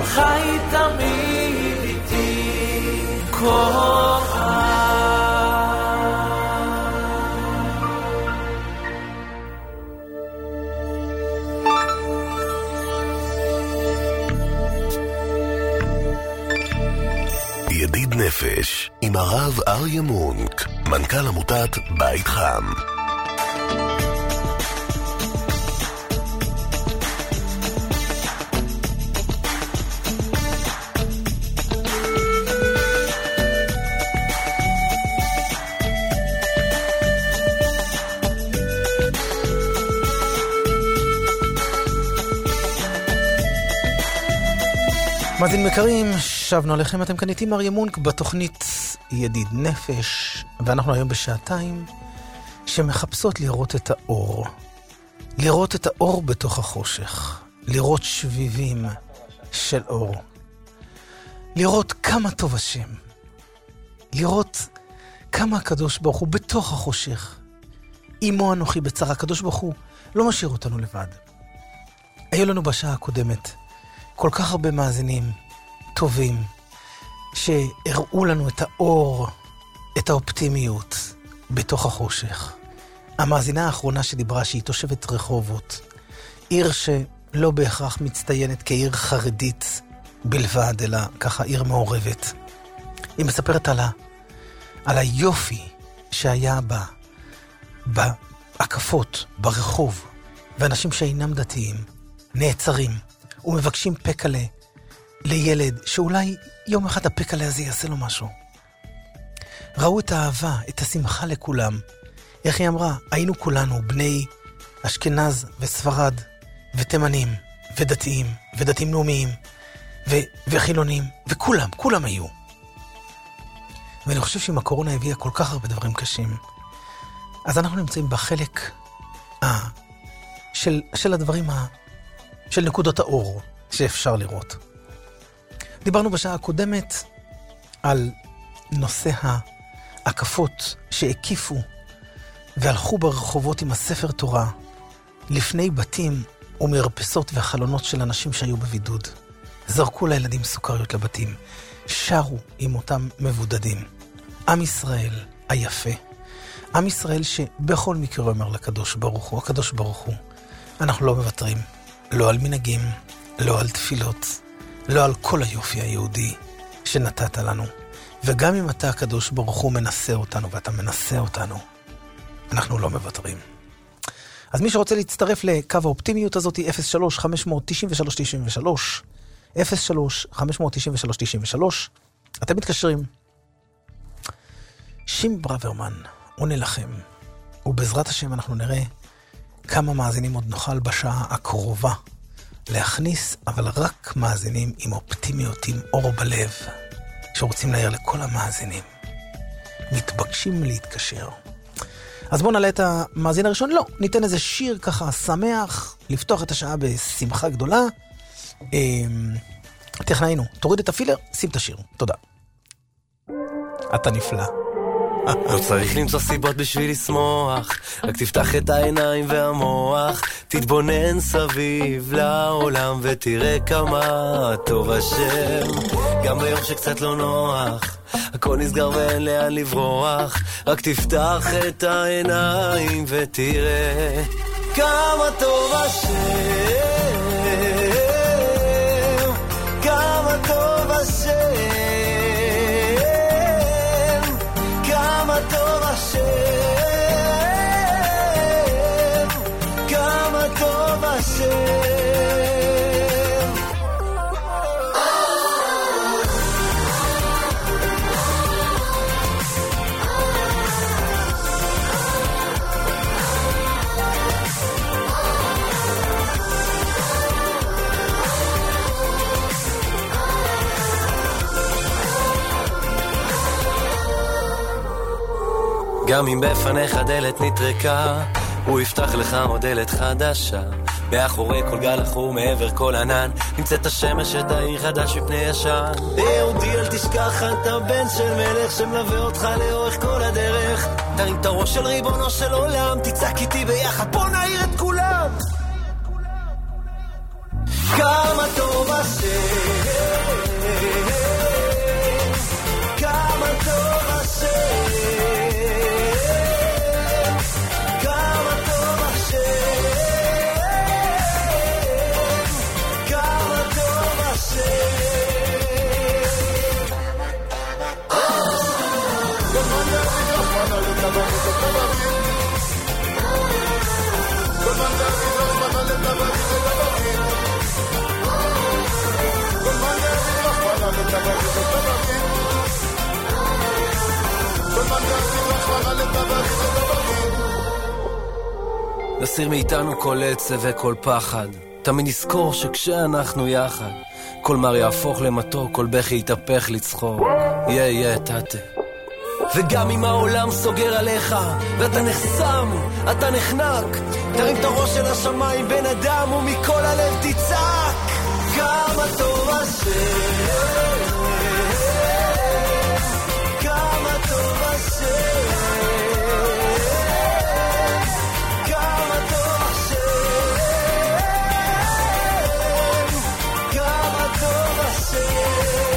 חי תמיד איתי כוכב. ידיד נפש עם הרב אריה מונק, מנכ"ל עמותת בית חם. מאזינים יקרים, שבנו עליכם, אתם כאן איתי אריה מונק בתוכנית ידיד נפש, ואנחנו היום בשעתיים שמחפשות לראות את האור. לראות את האור בתוך החושך, לראות שביבים של אור. לראות כמה טוב השם. לראות כמה הקדוש ברוך הוא בתוך החושך. עמו אנוכי בצרה, הקדוש ברוך הוא לא משאיר אותנו לבד. היו לנו בשעה הקודמת כל כך הרבה מאזינים טובים שהראו לנו את האור, את האופטימיות בתוך החושך. המאזינה האחרונה שדיברה שהיא תושבת רחובות, עיר שלא בהכרח מצטיינת כעיר חרדית בלבד, אלא ככה עיר מעורבת. היא מספרת על היופי שהיה בהקפות, ברחוב, ואנשים שאינם דתיים נעצרים ומבקשים פקלה לילד, שאולי יום אחד הפקלה הזה יעשה לו משהו. ראו את האהבה, את השמחה לכולם. איך היא אמרה? היינו כולנו בני אשכנז וספרד ותימנים ודתיים ודתיים לאומיים וחילונים, וכולם, כולם היו. ואני חושב שאם הקורונה הביאה כל כך הרבה דברים קשים, אז אנחנו נמצאים בחלק של הדברים של נקודות האור שאפשר לראות. דיברנו בשעה הקודמת על נושא ההקפות שהקיפו והלכו ברחובות עם הספר תורה לפני בתים ומרפסות והחלונות של אנשים שהיו בבידוד. זרקו לילדים סוכריות לבתים, שרו עם אותם מבודדים. עם ישראל היפה, עם ישראל שבכל מקרה אומר לקדוש ברוך הוא, הקדוש ברוך הוא, אנחנו לא מוותרים, לא על מנהגים, לא על תפילות, לא על כל היופי היהודי שנתת לנו. וגם אם אתה הקדוש ברוך הוא מנסה אותנו, ואתה מנסה אותנו, אנחנו לא מוותרים. אז מי שרוצה להצטרף לקו האופטימיות הזאת, 03-593-93, 03-593-93, אתם מתקשרים. שים ברוורמן עונה לכם, ובעזרת השם אנחנו נראה כמה מאזינים עוד נוכל בשעה הקרובה להכניס, אבל רק מאזינים עם אופטימיות, עם אור בלב, שרוצים להעיר לכל המאזינים. מתבקשים להתקשר. אז בואו נעלה את המאזין הראשון. לא, ניתן איזה שיר ככה שמח, לפתוח את השעה בשמחה גדולה. טכנאינו, תוריד את הפילר, שים את השיר. תודה. אתה נפלא. לא צריך למצוא סיבות בשביל לשמוח, רק תפתח את העיניים והמוח, תתבונן סביב לעולם ותראה כמה טוב השם. גם ביום שקצת לא נוח, הכל נסגר ואין לאן לברוח, רק תפתח את העיניים ותראה כמה טוב השם, כמה טוב השם, כמה טוב השם, כמה טוב השם. גם אם בפניך דלת נטרקה, הוא יפתח לך עוד דלת חדשה. באחורי כל גל אחור מעבר כל ענן, נמצאת השמש את העיר חדש מפני ישן. יהודי אל תשכח, אתה בן של מלך שמלווה אותך לאורך כל הדרך. תרים את הראש של ריבונו של עולם, תצעק איתי ביחד, בוא נעיר את כולם. כמה טוב השם, נסיר מאיתנו כל עצב וכל פחד, תמיד נזכור שכשאנחנו יחד כל מר יהפוך למתוק, כל בכי יתהפך לצחוק. יא תתה. וגם אם העולם סוגר עליך ואתה נחסם, אתה נחנק, תרים את הראש של השמיים בן אדם ומכל הלב תצעק כמה טוב השם, כמה טוב השם, כמה טוב השם, כמה טוב השם.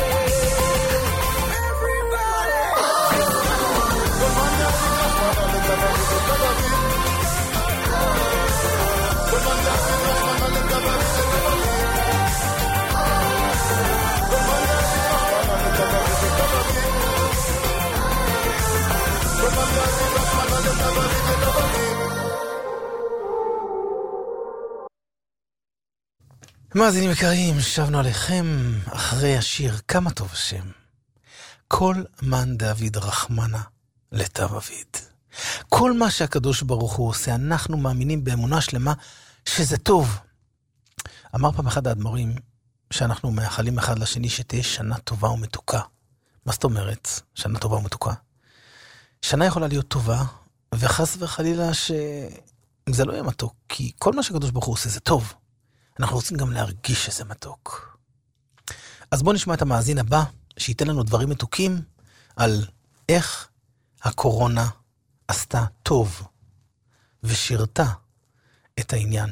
מאזינים יקרים, שבנו עליכם אחרי השיר כמה טוב השם. כל מן דוד רחמנה לטב אביד. כל מה שהקדוש ברוך הוא עושה, אנחנו מאמינים באמונה שלמה שזה טוב. אמר פעם אחד האדמו"רים שאנחנו מאחלים אחד לשני שתהיה שנה טובה ומתוקה. מה זאת אומרת שנה טובה ומתוקה? שנה יכולה להיות טובה, וחס וחלילה שזה לא יהיה מתוק, כי כל מה שהקדוש ברוך הוא עושה זה טוב. אנחנו רוצים גם להרגיש שזה מתוק. אז בואו נשמע את המאזין הבא, שייתן לנו דברים מתוקים על איך הקורונה עשתה טוב ושירתה את העניין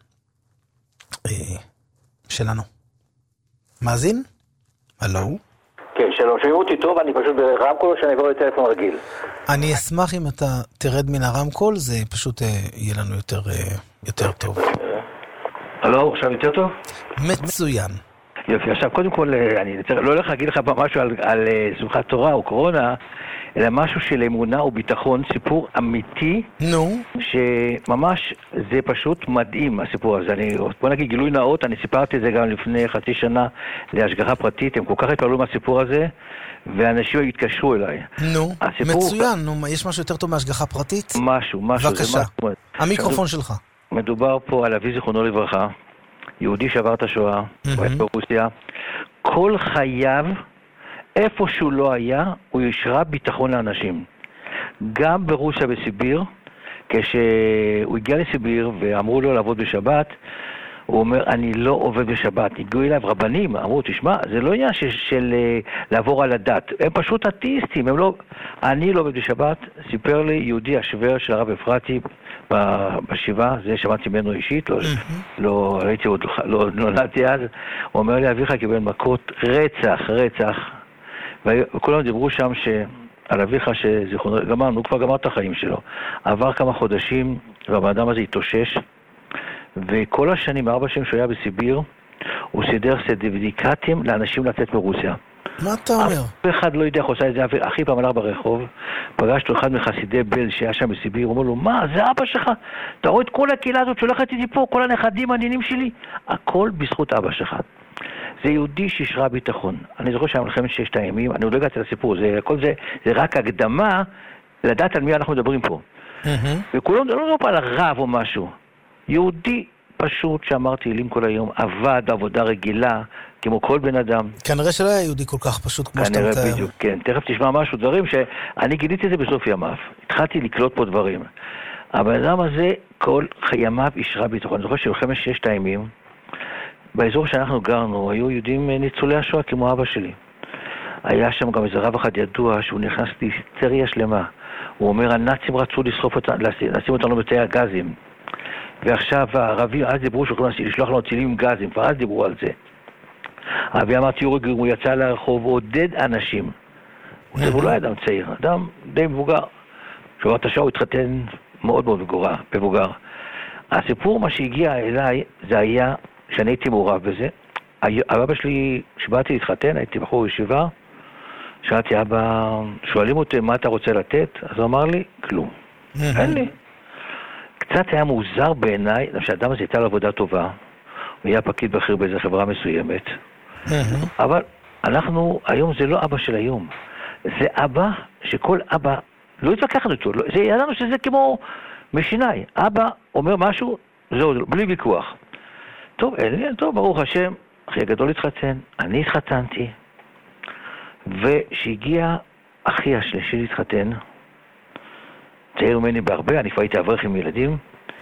שלנו. מאזין? הלו? כן, שלום, שומעים אותי טוב, אני פשוט ברמקול או שאני אעבור לטלפון רגיל? אני אשמח אם אתה תרד מן הרמקול, זה פשוט יהיה לנו יותר טוב. הלו, עכשיו יותר טוב? מצוין. יופי, עכשיו קודם כל, אני לא הולך להגיד לך משהו על שמחת תורה או קורונה, אלא משהו של אמונה וביטחון, סיפור אמיתי, שממש זה פשוט מדהים הסיפור הזה. בוא נגיד גילוי נאות, אני סיפרתי את זה גם לפני חצי שנה להשגחה פרטית, הם כל כך התפעלו מהסיפור הזה, ואנשים התקשרו אליי. מצוין, יש משהו יותר טוב מהשגחה פרטית? משהו. בבקשה, המיקרופון שלך. מדובר פה על אבי זיכרונו לברכה, יהודי שעבר את השואה, ברוסיה, כל חייו, איפה שהוא לא היה, הוא ישרה ביטחון לאנשים. גם ברוסיה בסיביר, כשהוא הגיע לסיביר ואמרו לו לעבוד בשבת, הוא אומר, אני לא עובד בשבת. הגיעו אליו רבנים, אמרו, תשמע, זה לא עניין של לעבור על הדת. הם פשוט אתאיסטים, אני לא עובד בשבת. סיפר לי יהודי השוור של הרב אפרתי בשבעה, זה שמעתי ממנו אישית, לא ראיתי עוד, לא נולדתי אז. הוא אומר לי, אביך קיבל מכות רצח. וכולם דיברו שם על אביך שזיכרונו, הוא כבר גמר את החיים שלו. עבר כמה חודשים, והאדם הזה התאושש, וכל השנים, 4 שנים שהוא היה בסיביר, הוא סידר סרטיפיקטים לאנשים לצאת מרוסיה. מה אתה אומר? אף אחד לא יודע איך עושה את זה. אחי פעם הלך ברחוב, פגש לו אחד מחסידי בל שהיה שם בסיביר, הוא אומר לו, מה, זה אבא שלך? אתה רואה את כל הקהילה הזאת שהולכת איתי פה, כל הנכדים הנינים שלי? הכל בזכות אבא שלך. זה יהודי שישרה ביטחון. אני זוכר שהיה מלחמת 6 הימים, אני עוד לא הגעתי לסיפור, זה רק הקדמה לדעת על מי אנחנו מדברים פה. וכולם לא מדברים פה על הרב או משהו. יהודי פשוט שאמרתי תהילים כל היום, עבד עבודה רגילה, כמו כל בן אדם. כנראה שלא היה יהודי כל כך פשוט כמו שאתה מתאר. כנראה בדיוק, כן. תכף תשמע משהו, דברים שאני גיליתי את זה בסוף ימיו. התחלתי לקלוט פה דברים. הבן אדם הזה, כל ימיו ישרה ביטחון. אני זוכר שבמלחמת 6 הימים, באזור שאנחנו גרנו, היו יהודים ניצולי השואה כמו אבא שלי. היה שם גם איזה רב אחד ידוע שהוא נכנס להיסטריה שלמה. הוא אומר, הנאצים רצו לשים אותנו בתאי הגזים. ועכשיו הערבים, אז דיברו שיכולים לשלוח לנו טילים עם גזים, כבר אז דיברו על זה. אבי אמר תיאורי, הוא יצא לרחוב, עודד אנשים. הוא לא היה אדם צעיר, אדם די מבוגר. שעבר את השעה הוא התחתן מאוד מאוד מבוגר. הסיפור מה שהגיע אליי, זה היה שאני הייתי מעורב בזה. אבא שלי, שבאתי להתחתן, הייתי בחור ישיבה, שאלתי אבא, שואלים אותי מה אתה רוצה לתת? אז הוא אמר לי, כלום. אין לי. קצת היה מוזר בעיניי, שהאדם הזה הייתה לו עבודה טובה, הוא היה פקיד בכיר באיזו חברה מסוימת, אבל אנחנו, היום זה לא אבא של היום, זה אבא שכל אבא לא התווכחנו איתו, ידענו שזה כמו משיני. אבא אומר משהו, זהו, בלי ויכוח. טוב, ברוך השם, אחי הגדול התחתן, אני התחתנתי, ושהגיע אחי השלישי להתחתן, צעיר ממני בהרבה, אני כבר הייתי אברך עם ילדים,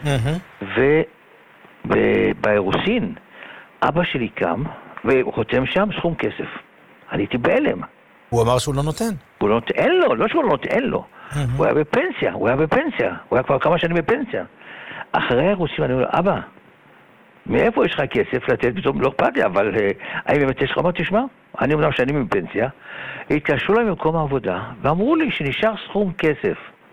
ובאירוסין, אבא שלי קם, והוא חותם שם סכום כסף. אני הייתי בהלם. הוא אמר שהוא לא נותן. הוא לא נותן, אין לו, לא שהוא לא נותן, אין לו. הוא היה בפנסיה, הוא היה כבר כמה שנים בפנסיה. אחרי האירוסין אני אומר, אבא, מאיפה יש לך כסף לתת? פתאום לא אכפת לי, אבל האם באמת יש לך? אמרתי, תשמע, אני אומנם שנים בפנסיה, התקשרו להם במקום העבודה, ואמרו לי שנשאר סכום כסף,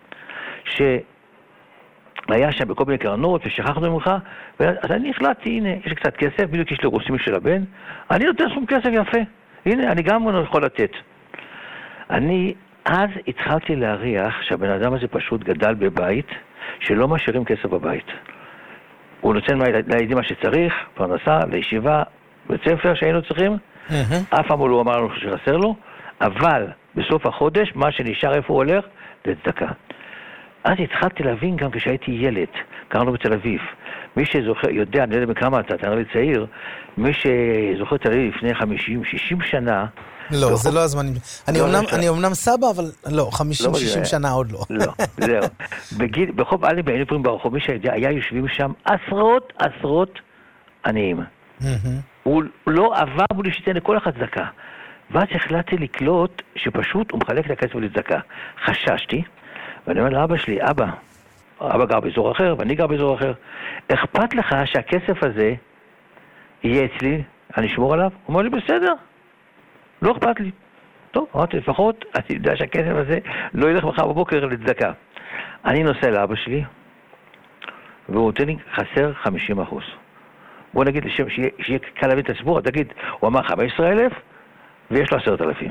שהיה שם בכל מיני קרנות, ושכחנו ממך, אז אני החלטתי, הנה, יש לי קצת כסף, בדיוק יש לי רוסים של הבן, אני נותן סכום כסף יפה, הנה, אני גם יכול לתת. אני אז התחלתי להריח שהבן אדם הזה פשוט גדל בבית, שלא משאירים כסף בבית. הוא נותן לילדים מה שצריך, פרנסה, לישיבה, בית ספר שהיינו צריכים, אף פעם הוא לא אמר לנו שחסר לו, אבל בסוף החודש, מה שנשאר איפה הוא הולך, זה צדקה. אז התחלתי להבין גם כשהייתי ילד, קראנו בתל אביב. מי שזוכר, יודע, אני לא יודע בכמה אתה נראה לי צעיר, מי שזוכר תל אביב לפני 50-60 שנה... לא, זה לא הזמן. אני אומנם סבא, אבל לא, 50-60 שנה עוד לא. לא, זהו. ברחוב אלנבי, היינו פעמים ברחוב, מי שהיה יושבים שם עשרות עניים. הוא לא עבר בלי שתן לכל אחד צדקה. ואז החלטתי לקלוט שפשוט הוא מחלק את הכסף לצדקה. חששתי, ואני אומר לאבא שלי, אבא גר באזור אחר, ואני גר באזור אחר. אכפת לך שהכסף הזה יהיה אצלי, אני אשמור עליו? הוא אומר לי, בסדר, לא אכפת לי. טוב, אמרתי, לפחות, אני יודע שהכסף הזה לא ילך מחר בבוקר לצדקה. אני נוסע לאבא שלי, והוא נותן לי חסר 50%. בוא נגיד, שיהיה קל להבין את הסיפור, תגיד, הוא אמר 15,000, ויש לו 10,000.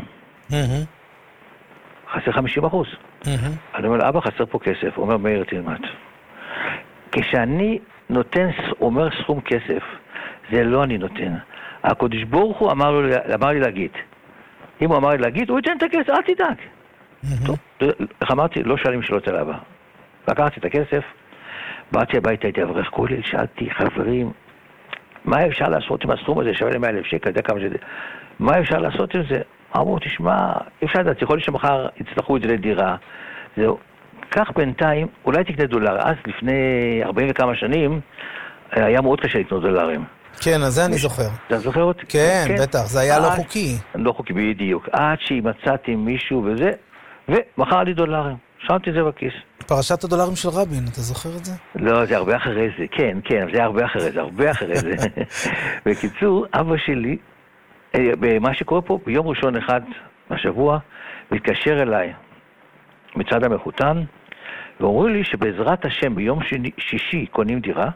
חסר 50%. אני אומר לאבא, חסר פה כסף. הוא אומר, מאיר, תלמד. כשאני אומר סכום כסף, זה לא אני נותן. הקדוש ברוך הוא אמר לי להגיד. אם הוא אמר לי להגיד, הוא ייתן את הכסף, אל תדאג. טוב, איך אמרתי? לא שואלים שאלות על אבא. לקחתי את הכסף, באתי הביתה, הייתי אברך כולל, שאלתי, חברים, מה אפשר לעשות עם הסכום הזה? שווה ל100,000 שקל, יודע כמה שזה. מה אפשר לעשות עם זה? אמרו, תשמע, אפשר לדעת, יכול להיות שמחר יצטרכו את זה לדירה. זהו. כך בינתיים, אולי תקנה דולר. אז לפני 40 וכמה שנים, היה מאוד קשה לקנות דולרים. כן, אז זה אני זוכר. אתה זוכר אותי? כן, בטח, זה היה לא חוקי. לא חוקי בדיוק. עד שמצאתי מישהו וזה, ומחר לי דולרים. שמתי את זה בכיס. פרשת הדולרים של רבין, אתה זוכר את זה? לא, זה הרבה אחרי זה. כן, זה הרבה אחרי זה. בקיצור, אבא שלי, במה שקורה פה, ביום ראשון אחד בשבוע, מתקשר אליי מצד המחותן, ואומרים לי שבעזרת השם ביום שישי קונים דירה,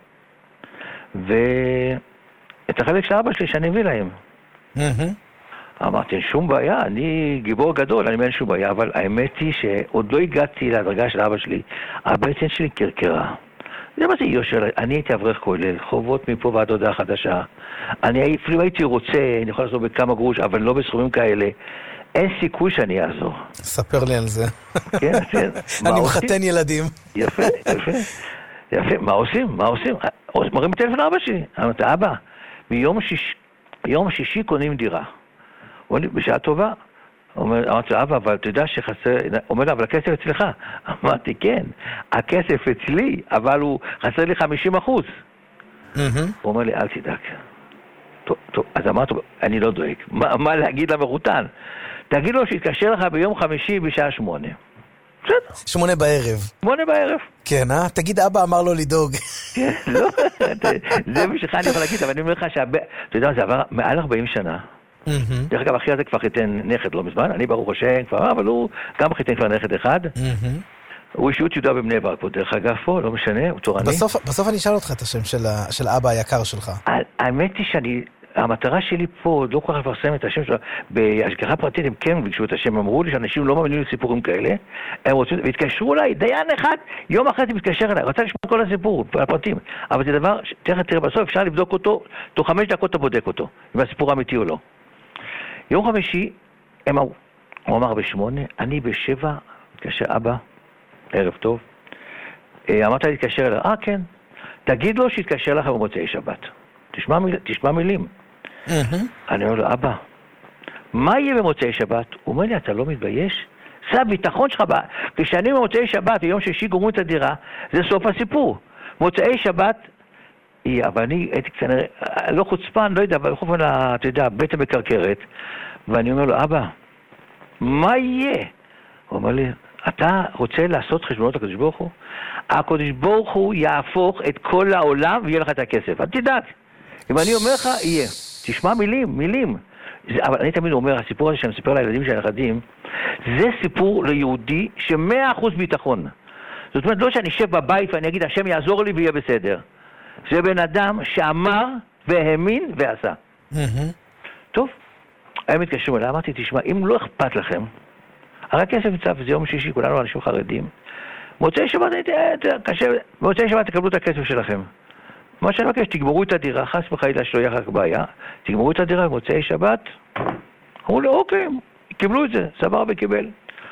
ואת החלק של אבא שלי שאני מביא להם. אמרתי, אין שום בעיה, אני גיבור גדול, אני אין שום בעיה, אבל האמת היא שעוד לא הגעתי להדרגה של אבא שלי, הבטן שלי קרקרה. זה מה זה יושר, אני הייתי אברך כולל, חובות מפה ועד הודעה חדשה. אני אפילו הייתי רוצה, אני יכול לעזור בכמה גרוש, אבל לא בסכומים כאלה. אין סיכוי שאני אעזור. ספר לי על זה. כן. אני מחתן ילדים. יפה. מה עושים? מראים טלפון לאבא שלי. אמרתי, אבא, ביום שישי קונים דירה. בשעה טובה. אמרתי לו, אבא, אבל אתה יודע שחסר... אומר לו, אבל הכסף אצלך. אמרתי, כן, הכסף אצלי, אבל הוא חסר לי 50%. הוא אומר לי, אל תדאג. טוב, אז אמרתי, אני לא דואג. מה להגיד למחותן? תגיד לו שיתקשר לך ביום חמישי בשעה 8. 8 בערב. 8 בערב. כן, תגיד, אבא אמר לו לדאוג. כן, לא, זה בשבילך אני יכול להגיד, אבל אני אומר לך אתה יודע, זה עבר מעל 40 שנה. דרך אגב, אחי הזה כבר חיתן נכד לא מזמן, אני ברוך השם כבר, אבל הוא גם חיתן כבר נכד אחד. הוא אישיות יהודה בבני ברק פה, דרך אגב פה, לא משנה, הוא תורני. בסוף אני אשאל אותך את השם של אבא היקר שלך. האמת היא המטרה שלי פה, לא כל כך לפרסם את השם שלה, בהשגחה פרטית הם כן ביקשו את השם, אמרו לי שאנשים לא מאמינים לסיפורים כאלה, הם רוצים, והתקשרו אליי, דיין אחד, יום אחרי זה מתקשר אליי, רצה לשמוע כל הסיפור, הפרטים, אבל זה דבר, תראה בסוף, אפשר לבדוק אותו, תוך 5 דקות אתה בודק אותו, אם הסיפור אמיתי או לא. יום חמישי, הוא אמר ב8, אני ב7, מתקשר אבא, ערב טוב. אמרת להתקשר אליו, כן. תגיד לו שיתקשר לך במוצאי שבת. תשמע מילים. אני אומר לו, אבא, מה יהיה במוצאי שבת? הוא אומר לי, אתה לא מתבייש? זה הביטחון שלך. כשאני במוצאי שבת, ביום שישי גומרים את הדירה, זה סוף הסיפור. מוצאי שבת, אבל אני הייתי כנראה, לא חוצפן, לא יודע, אבל בכל אופן, אתה יודע, בית המקרקרת, ואני אומר לו, אבא, מה יהיה? הוא אומר לי, אתה רוצה לעשות חשבונות הקדוש ברוך הוא? הקדוש ברוך הוא יהפוך את כל העולם ויהיה לך את הכסף. אל תדאג. אם אני אומר לך, יהיה. תשמע מילים. אבל אני תמיד אומר, הסיפור הזה שאני מספר לילדים של הנכדים, זה סיפור ליהודי ש100% ביטחון. זאת אומרת, לא שאני אשב בבית ואני אגיד, השם יעזור לי ויהיה בסדר. זה בן אדם שאמר והאמין ועשה. טוב, הם התקשרו אליי, אמרתי, תשמע, אם לא אכפת לכם, הרי הכסף נצא, וזה יום שישי, כולנו אנשים חרדים. מוצאי שבת תקבלו את הכסף שלכם. מה שאני מבקש, תגמרו את הדירה, חס וחלילה שלא יהיה רק בעיה, תגמרו את הדירה במוצאי שבת. אמרו לו, אוקיי, קיבלו את זה, סבר וקיבל.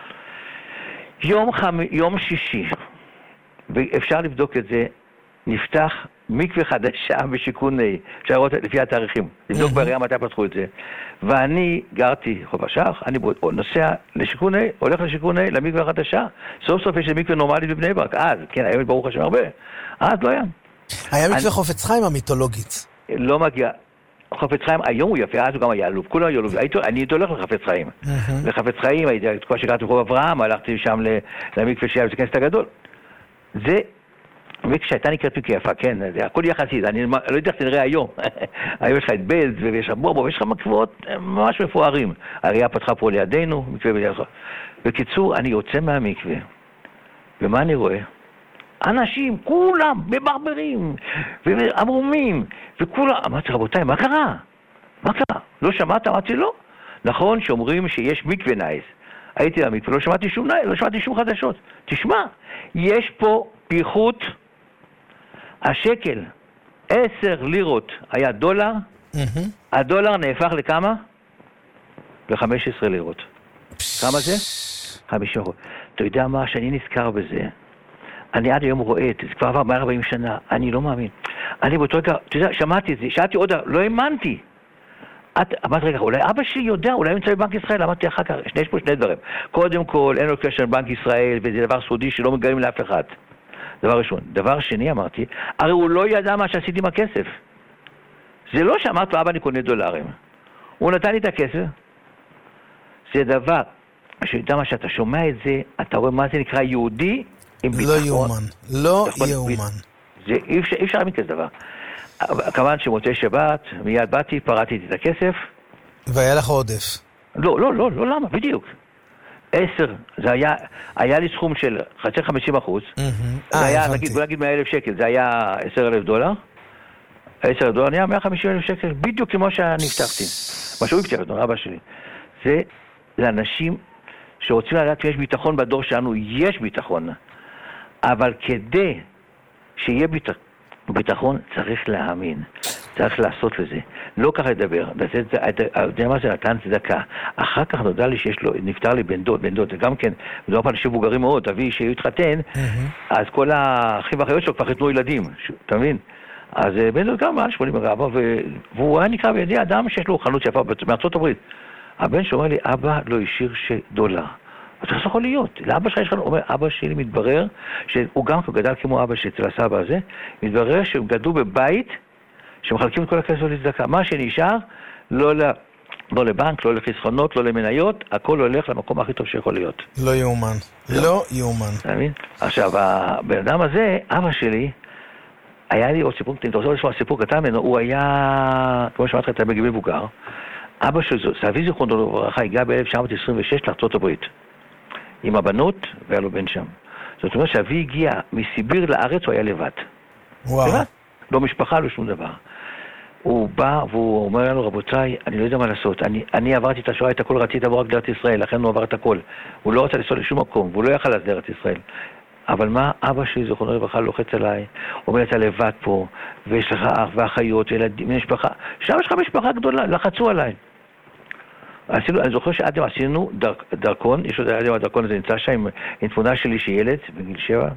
יום שישי, ואפשר לבדוק את זה, נפתח מקווה חדשה בשיכוני, אפשר לראות לפי התאריכים, לבדוק בעירייה מתי פתחו את זה. ואני גרתי חוף השח, אני נוסע לשיכוני, הולך לשיכוני, למקווה החדשה, סוף סוף יש מקווה נורמלית בבני ברק, אז, כן, היום ברוך השם הרבה, אז לא היה. היה מקווה חופץ חיים המיתולוגית. לא מגיע. חפץ חיים, היום הוא יפה, אז הוא גם היה לוב, כולם היו לוב. אני הייתי הולך לחפץ חיים. לחפץ חיים, הייתי תקופה שקראתי רחוב אברהם, הלכתי שם למקווה שהיה בזה כנסת הגדול. זה מקווה שהייתה נקראת מקווה יפה, כן, זה הכל יחסית, אני לא יודע איך תנראה היום. היום יש לך את בלז, ויש לך בובו, ויש לך מקוואות ממש מפוארים. העירייה פתחה פה לידינו, מקווה בלידך. בקיצור, אני יוצא מהמקווה, ומה אני רואה? אנשים, כולם, בברברים, ואמרומים, וכולם, אמרתי, רבותיי, מה קרה? מה קרה? לא שמעת? אמרתי, לא. נכון שאומרים שיש מקווה נייס. הייתי במקווה, לא שמעתי שום חדשות. תשמע, יש פה פיחות, השקל, 10 לירות היה דולר, הדולר נהפך לכמה? ל-15 לירות. כמה זה? 50%. אתה יודע מה, שאני נזכר בזה, אני עד היום רואה את זה, כבר עבר 140 שנה, אני לא מאמין. אני באותו רגע, אתה יודע, שמעתי את זה, שאלתי עוד, לא האמנתי. אמרתי, רגע, אולי אבא שלי יודע, אולי הוא נמצא בבנק ישראל, אמרתי אחר כך, יש פה שני דברים. קודם כל, אין לו קשר לבנק ישראל, וזה דבר סודי שלא מגלים לאף אחד. דבר ראשון. דבר שני, אמרתי, הרי הוא לא ידע מה שעשיתי עם הכסף. זה לא שאמרת לו, אבא, אני קונה דולרים. הוא נתן לי את הכסף. זה דבר, שאתה מה שאתה שומע את זה, אתה רואה מה זה נקרא יהודי, לא יאומן, לא יאומן. אי אפשר להאמין כזה דבר. כמובן שמוצאי שבת, מיד באתי, פרעתי את הכסף. והיה לך עודף. לא, למה? בדיוק. 10, זה היה לי סכום של 50%. זה היה, בוא נגיד 100,000 שקל, זה היה 10,000 דולר. 10,000 דולר נהיה 150,000 שקל, בדיוק כמו שאני הבטחתי. מה שהוא הבטח, אבא שלי. זה לאנשים שרוצים לדעת שיש ביטחון בדור שלנו, יש ביטחון. אבל כדי שיהיה ביטחון, צריך להאמין. צריך לעשות לזה. לא ככה לדבר. זה מה זה נתן צדקה. אחר כך נודע לי שיש לו, נפטר לי בן דוד, זה גם כן, מדובר פה אנשים מבוגרים מאוד, אבי שהתחתן, אז כל האחים והאחיות שלו כבר חיתנו ילדים, אתה מבין? אז בן דוד גם מעל 80 רבא, והוא היה נקרא בידי אדם שיש לו חנות יפה מארצות הברית. הבן שאומר לי, אבא לא השאיר $1. אתה לא יכול להיות. לאבא שלך יש לך, אומר, אבא שלי מתברר, שהוא גם גדל כמו אבא שאצל הסבא הזה, מתברר שהם גדלו בבית, שמחלקים את כל הכסף לצדקה. מה שנשאר, לא לבנק, לא לחסכונות, לא למניות, הכל הולך למקום הכי טוב שיכול להיות. לא יאומן. לא יאומן. אתה מבין? עכשיו, הבן אדם הזה, אבא שלי, היה לי עוד סיפור, אם אתה רוצה לשמוע סיפור קטן ממנו, הוא היה, כמו שאמרתי לך, בגיל מבוגר, אבא שלו, סבי זיכרונו לברכה, הגיע ב-1926 לארצות הברית. עם הבנות, והיה לו בן שם. זאת אומרת שאבי הגיע מסיביר לארץ, הוא היה לבד. וואו. לבד? לא משפחה, לא שום דבר. הוא בא והוא אומר לנו, רבותיי, אני לא יודע מה לעשות. אני עברתי את השואה, את הכל רציתי לעבור רק לארץ ישראל, לכן הוא עבר את הכל. הוא לא רצה לנסוע לשום מקום, והוא לא יכל אז לארץ ישראל. אבל מה, אבא שלי, זכרונו לברכה, לוחץ עליי, אומר, אתה לבד פה, ויש לך אח ואחיות, ילדים, משפחה. שם יש לך משפחה גדולה, לחצו עליי. אני זוכר שעד היום עשינו דרכון, יש עוד הדרכון הזה נמצא שם עם תמונה שלי שילד בגיל 7,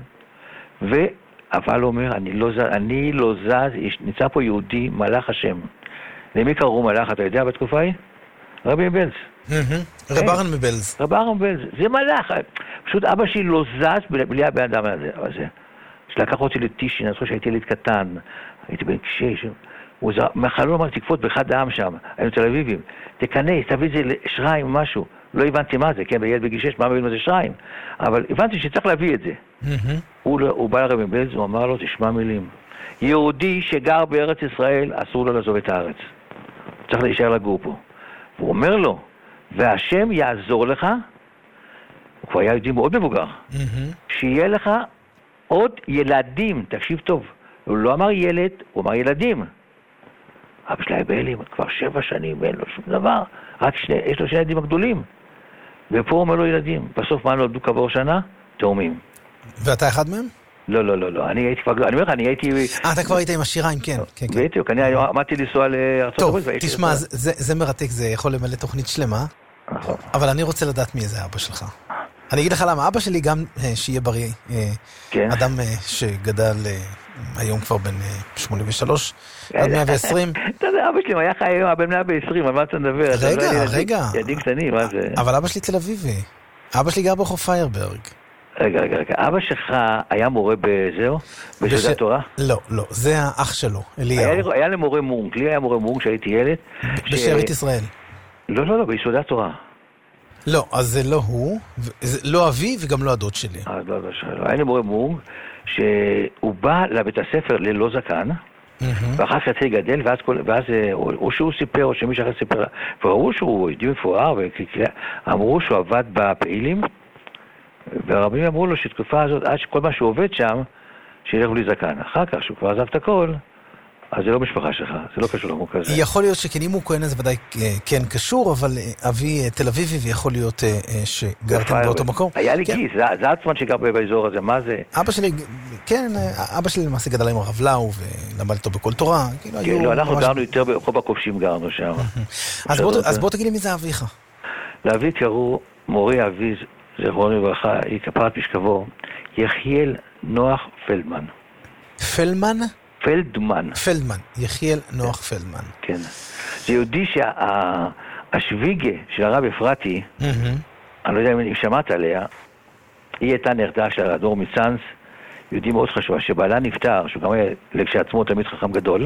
אבל הוא אומר, אני לא זז, נמצא פה יהודי, מלאך השם. למי קראו מלאך, אתה יודע בתקופה ההיא? רבי מבלז. רב אהרן מבלז. רב אהרן מבלז, זה מלאך. פשוט אבא שלי לא זז בלי הבן אדם הזה. שלקח אותי לטישין, אני חושב שהייתי ילד קטן, הייתי בן 6, מהחלון אמר, תקפות באחד העם שם, היינו תל אביבים, תכנס, תביא את זה לשריים או משהו. לא הבנתי מה זה, כן, בילד בגיל 6, מה מבין מה זה שריים? אבל הבנתי שצריך להביא את זה. הוא בא לרבי מבלז, הוא אמר לו, תשמע מילים. יהודי שגר בארץ ישראל, אסור לו לעזוב את הארץ. צריך להישאר לגור פה. הוא אומר לו, והשם יעזור לך, הוא כבר היה יהודי מאוד מבוגר, שיהיה לך עוד ילדים, תקשיב טוב. הוא לא אמר ילד, הוא אמר ילדים. אבא שלה בהלם, כבר 7 שנים, אין לו שום דבר. רק יש לו 2 ילדים הגדולים. ופה הוא אומר לו ילדים. בסוף מה נולדו כעבור שנה? תאומים. ואתה אחד מהם? לא. אני הייתי כבר, אני אומר לך, אני הייתי... אתה כבר היית עם השיריים, כן. בדיוק, אני עמדתי לנסוע לארצות הברית. טוב, תשמע, זה מרתק, זה יכול למלא תוכנית שלמה. נכון. אבל אני רוצה לדעת מי זה אבא שלך. אני אגיד לך למה, אבא שלי גם שיהיה בריא, אדם שגדל היום כבר בן 83, עד 120. אתה יודע, אבא שלי היה חי היום, בן 120, על מה אתה מדבר? רגע. ילדים קטנים, מה זה? אבל אבא שלי תל אביבי. אבא שלי גר ברחוב פיירברג. רגע. אבא שלך היה מורה בזהו? ביסודי התורה? לא, זה האח שלו, אליהו. היה למורה מונק, לי היה מורה מונק שהייתי ילד. בשארית ישראל. לא, ביסודי התורה. לא, אז זה לא הוא, לא אבי וגם לא הדוד שלי. לא, היה לי מורה מונק, שהוא בא לבית הספר ללא זקן, ואחר כך יצא גדל, ואז או שהוא סיפר, או שמישהו אחר סיפר, וראו שהוא יהודי מפואר, ואמרו שהוא עבד בפעילים, והרבים אמרו לו שתקופה הזאת, עד שכל מה שהוא עובד שם, שילך לי זקן. אחר כך, שהוא כבר עזב את הכל, אז זה לא משפחה שלך, זה לא קשור למוק הזה. יכול להיות שכן, אם הוא כהן אז ודאי כן קשור, אבל אבי תל אביבי, ויכול להיות שגרתם באותו מקום. היה לי גיס, זה עצמן שגר באזור הזה, מה זה? אבא שלי, כן, אבא שלי למעשה גדל עם הרב לאו, ולמד איתו בכל תורה. כן, לא, אנחנו גרנו יותר, ברחוב הכובשים גרנו שם. אז בוא תגיד לי מי זה אביך. לאבי קראו מורי אבי, זכרונו לברכה, היא כפרת משכבו, יחיאל נוח פלדמן. פלדמן? פלדמן, יחיאל נוח פלדמן. כן. זה יהודי שהשוויגה של הרב אפרתי, אני לא יודע אם שמעת עליה, היא הייתה נכדה של הדור מצאנס, יהודי מאוד חשובה, שבעלה נפטר, שהוא גם היה כשעצמו תמיד חכם גדול,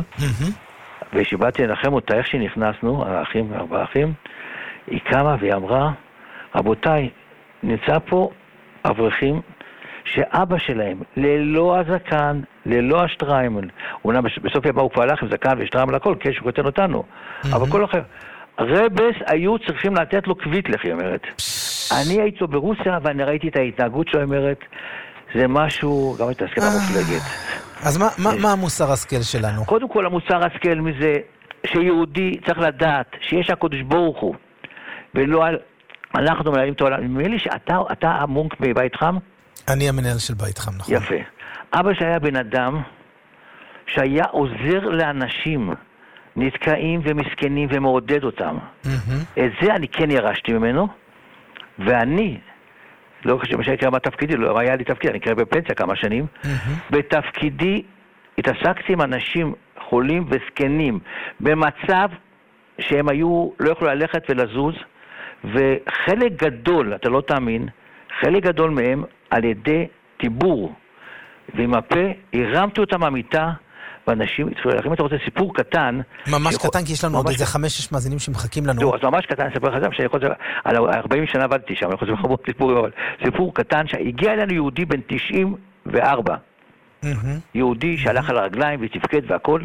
ושבאתי לנחם אותה, איך שנכנסנו, 4 אחים, היא קמה והיא אמרה, רבותיי, נמצא פה אברכים, שאבא שלהם, ללא הזקן, ללא השטריימל, בסוף יבא הוא כבר הלך עם זקן ושטריימל הכל, כן, שהוא קוטן אותנו, אבל כל אחר. רבס היו צריכים לתת לו קביטלך, היא אומרת. אני הייתי לו ברוסיה, ואני ראיתי את ההתנהגות שלו, אומרת, זה משהו, גם את ההסכמה מפלגת. אז מה המוסר השכל שלנו? קודם כל, המוסר השכל מזה, שיהודי צריך לדעת, שיש הקדוש ברוך הוא, ולא אנחנו מנהלים את העולם. נדמה לי שאתה המונק בבית חם? אני המנהל של בית חם, נכון. יפה. אבא שהיה בן אדם שהיה עוזר לאנשים נתקעים ומסכנים ומעודד אותם. את זה אני כן ירשתי ממנו, ואני, לא חושב מה שיקרה בתפקידי, לא היה לי תפקיד, אני קרא בפנסיה כמה שנים, בתפקידי התעסקתי עם אנשים חולים וסכנים, במצב שהם היו, לא יכולו ללכת ולזוז, וחלק גדול, אתה לא תאמין, חלק גדול מהם על ידי טיבור, ועם הפה הרמתי אותם מהמיטה, ואנשים התחילו להכין. אם אתה רוצה סיפור קטן... ממש קטן, כי יש לנו עוד איזה 5-6 מאזינים שמחכים לנו. לא, אז ממש קטן, אני אספר לך שאני יכול לספר, על 40 שנה עבדתי שם, אני יכול לספר לך סיפורים, אבל סיפור קטן, שהגיע אלינו יהודי בן 94, יהודי שהלך על הרגליים ותפקד והכל.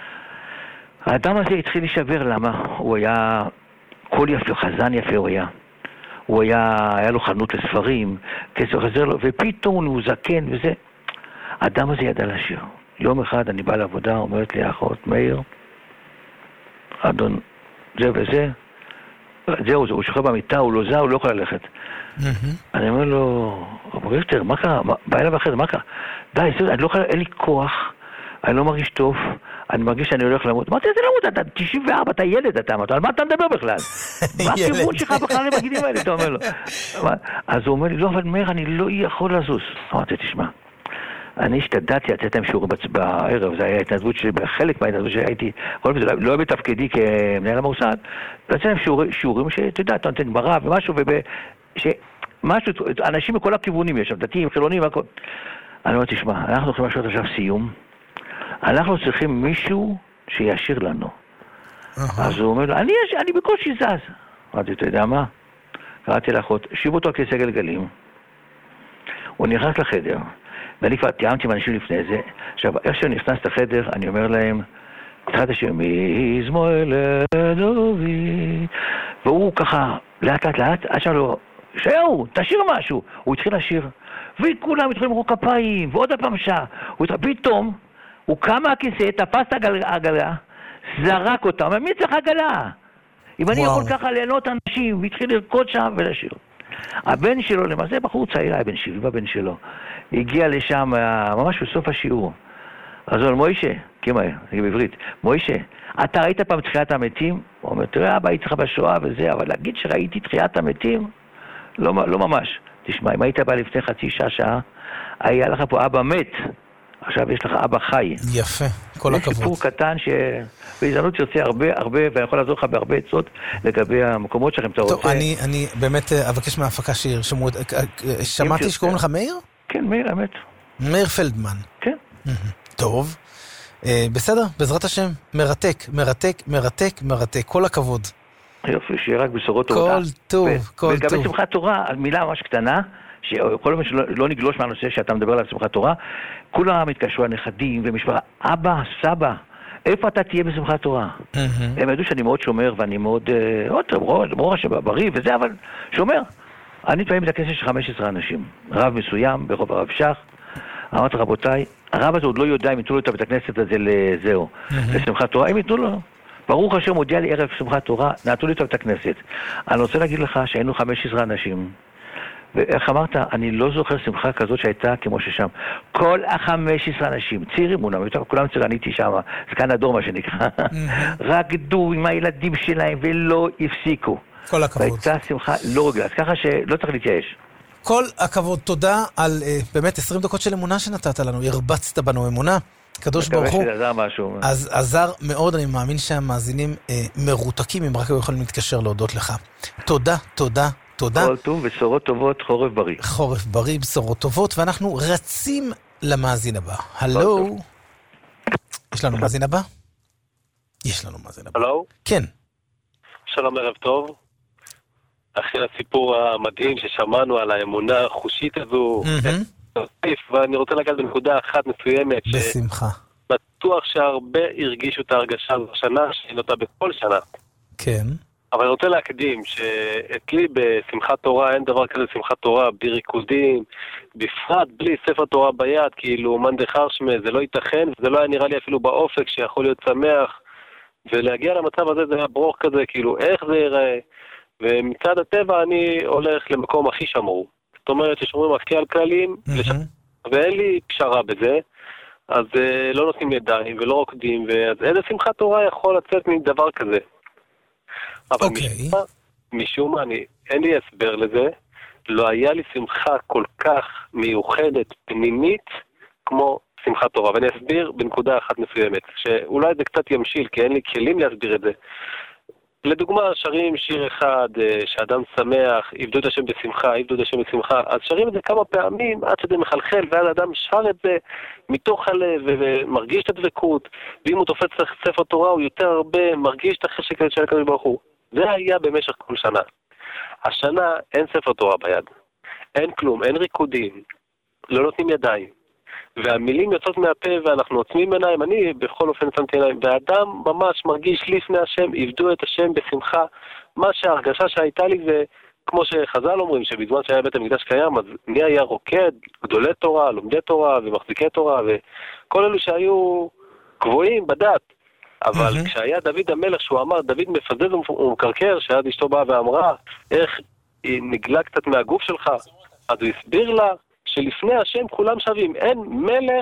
האדם הזה התחיל להישבר, למה? הוא היה קול יפה, חזן יפה הוא היה. הוא היה לו חנות לספרים, כסף חזר לו, ופתאום הוא זקן וזה. האדם הזה ידע לשיר. יום אחד אני בא לעבודה, אומרת לי האחות, מאיר, אדון, זה וזה, זהו, הוא שוכב במיטה, הוא לא זע, הוא לא יכול ללכת. אני אומר לו, רב ריכטר, מה קרה? בא אליו אחרי זה, מה קרה? די, אני לא יכול, אין לי כוח, אני לא מרגיש טוב, אני מרגיש שאני הולך למות. אמרתי, זה למות, אתה 94, אתה ילד, אתה אמרת, על מה אתה מדבר בכלל? מה הכיוון שלך בכלל למגידים האלה, אתה אומר לו. אז הוא אומר לי, לא, אבל מאיר, אני לא יכול לזוז. אמרתי, תשמע, אני השתדלתי לתת להם שיעורים בערב, זה היה התנדבות שלי, חלק מההתנדבות שהייתי, לא בתפקידי כמנהל המוסד, לתת להם שיעורים שאתה יודע, אתה נותן גמרא ומשהו, משהו, אנשים מכל הכיוונים יש שם, דתיים, חילונים, הכל. אני אומר, תשמע, אנחנו הולכים לעשות עכשיו סיום, אנחנו צריכים מישהו שישיר לנו. אז הוא אומר לו, אני בקושי זז. אמרתי, אתה יודע מה? קראתי לאחות, שיב אותו על כיסא גלגלים, הוא נכנס לחדר, ואני כבר תיאמתי עם אנשים לפני זה, עכשיו, איך שאני נכנס לחדר, אני אומר להם, התחלת השם, מזמור לדובי, והוא ככה, לאט, עד שם לו, שאו, תשאיר משהו. הוא התחיל לשיר, וכולם התחילו למחוא כפיים, ועוד הפעם שעה. פתאום, הוא קם מהכיסא, תפס את העגלה, זרק אותה, אומר, מי צריך עגלה? אם אני יכול ככה ליהנות אנשים, והתחיל לרקוד שם ולשיר. הבן שלו, למעשה בחור צעיר, היה בן 70, הבן שלו, הגיע לשם ממש בסוף השיעור. אז הוא אומר, מוישה, כמהר, נגיד בעברית, מוישה, אתה ראית פעם תחיית המתים? הוא אומר, תראה, אבא, הייתי לך בשואה וזה, אבל להגיד שראיתי תחיית המתים? לא ממש. תשמע, אם היית בא לפני חצי שעה, היה לך פה אבא מת, עכשיו יש לך אבא חי. יפה, כל הכבוד. זה סיפור קטן שבהזדמנות יוצא הרבה, ואני יכול לעזור לך בהרבה עצות לגבי המקומות שלכם, אתה רוצה. טוב, אני באמת אבקש מההפקה שירשמו, שמעתי שקוראים לך מאיר? כן, מאיר, האמת. מאיר פלדמן. כן. טוב. בסדר, בעזרת השם, מרתק, כל הכבוד. יופי, שיהיה רק בשורות טובות. כל טוב. ולגבי שמחת תורה, מילה ממש קטנה, שכל הזמן שלא נגלוש מהנושא שאתה מדבר על שמחת תורה, כולם התקשרו, הנכדים ומשפחה, אבא, סבא, איפה אתה תהיה בשמחת תורה? הם ידעו שאני מאוד שומר ואני מאוד, ברור בריא וזה, אבל שומר. אני פעמים את הכסף של 15 אנשים, רב מסוים, ברחוב הרב שח, אמרתי רבותיי, הרב הזה עוד לא יודע אם יתנו לו את בית הכנסת הזה לזהו, לשמחת תורה, אם יתנו לו. ברוך השם הודיע לי ערב שמחת תורה, נעתו לי את בית הכנסת. אני רוצה להגיד לך שהיינו 15 אנשים, ואיך אמרת, אני לא זוכר שמחה כזאת שהייתה כמו ששם. כל ה-15 אנשים, צעירים מונם, כולם צעירניתי שם, זקן הדור מה שנקרא, רקדו עם הילדים שלהם ולא הפסיקו. כל הכבוד. והייתה שמחה לא רגלה, אז ככה שלא צריך להתייאש. כל הכבוד, תודה על באמת 20 דקות של אמונה שנתת לנו, הרבצת בנו אמונה, קדוש ברוך הוא. מקווה שזה עזר משהו. אז עזר מאוד, אני מאמין שהמאזינים מרותקים, אם רק היו יכולים להתקשר להודות לך. תודה. כל טוב, בשורות טובות, חורף בריא. חורף בריא, בשורות טובות, ואנחנו רצים למאזין הבא. הלו? יש לנו מאזין הבא? יש לנו מאזין הבא. הלו? כן. שלום, ערב טוב. אחרי הסיפור המדהים ששמענו על האמונה החושית הזו, ואני רוצה לגעת בנקודה אחת מסוימת. בשמחה. בטוח שהרבה הרגישו את ההרגשה הזו השנה, שהיא נוטה בכל שנה. כן. אבל אני רוצה להקדים שאצלי בשמחת תורה אין דבר כזה שמחת תורה בלי ריקודים, בפרט בלי ספר תורה ביד, כאילו מאן דכר שמיה, זה לא ייתכן, זה לא היה נראה לי אפילו באופק שיכול להיות שמח, ולהגיע למצב הזה זה היה ברוך כזה, כאילו איך זה ייראה, ומצד הטבע אני הולך למקום הכי שמור. זאת אומרת ששומרים הכי על כללים, ואין לי פשרה בזה, אז לא נותנים ידיים ולא רוקדים, אז איזה שמחת תורה יכול לצאת מדבר כזה? אבל משום מה, אין לי הסבר לזה, לא היה לי שמחה כל כך מיוחדת, פנימית, כמו שמחת תורה. ואני אסביר בנקודה אחת מסוימת, שאולי זה קצת ימשיל, כי אין לי כלים להסביר את זה. לדוגמה, שרים שיר אחד, שאדם שמח, עבדו את השם בשמחה, עבדו את השם בשמחה, אז שרים את זה כמה פעמים, עד שזה מחלחל, ואז האדם שר את זה מתוך הלב, ומרגיש את הדבקות, ואם הוא תופס ספר תורה, הוא יותר הרבה מרגיש את החשק של הקדוש ברוך הוא. זה היה במשך כל שנה. השנה אין ספר תורה ביד, אין כלום, אין ריקודים, לא נותנים ידיים, והמילים יוצאות מהפה ואנחנו עוצמים עיניים, אני בכל אופן שמתי עיניים, והאדם ממש מרגיש לפני השם, עבדו את השם בשמחה, מה שההרגשה שהייתה לי זה, כמו שחז"ל אומרים, שבזמן שהיה בית המקדש קיים, אז מי היה רוקד, גדולי תורה, לומדי תורה ומחזיקי תורה, וכל אלו שהיו גבוהים בדת, אבל כשהיה דוד המלך שהוא אמר, דוד מפזז ומקרקר, שעד אשתו באה ואמרה, איך נגלה קצת מהגוף שלך, אז הוא הסביר לה, שלפני השם כולם שווים, אין מלך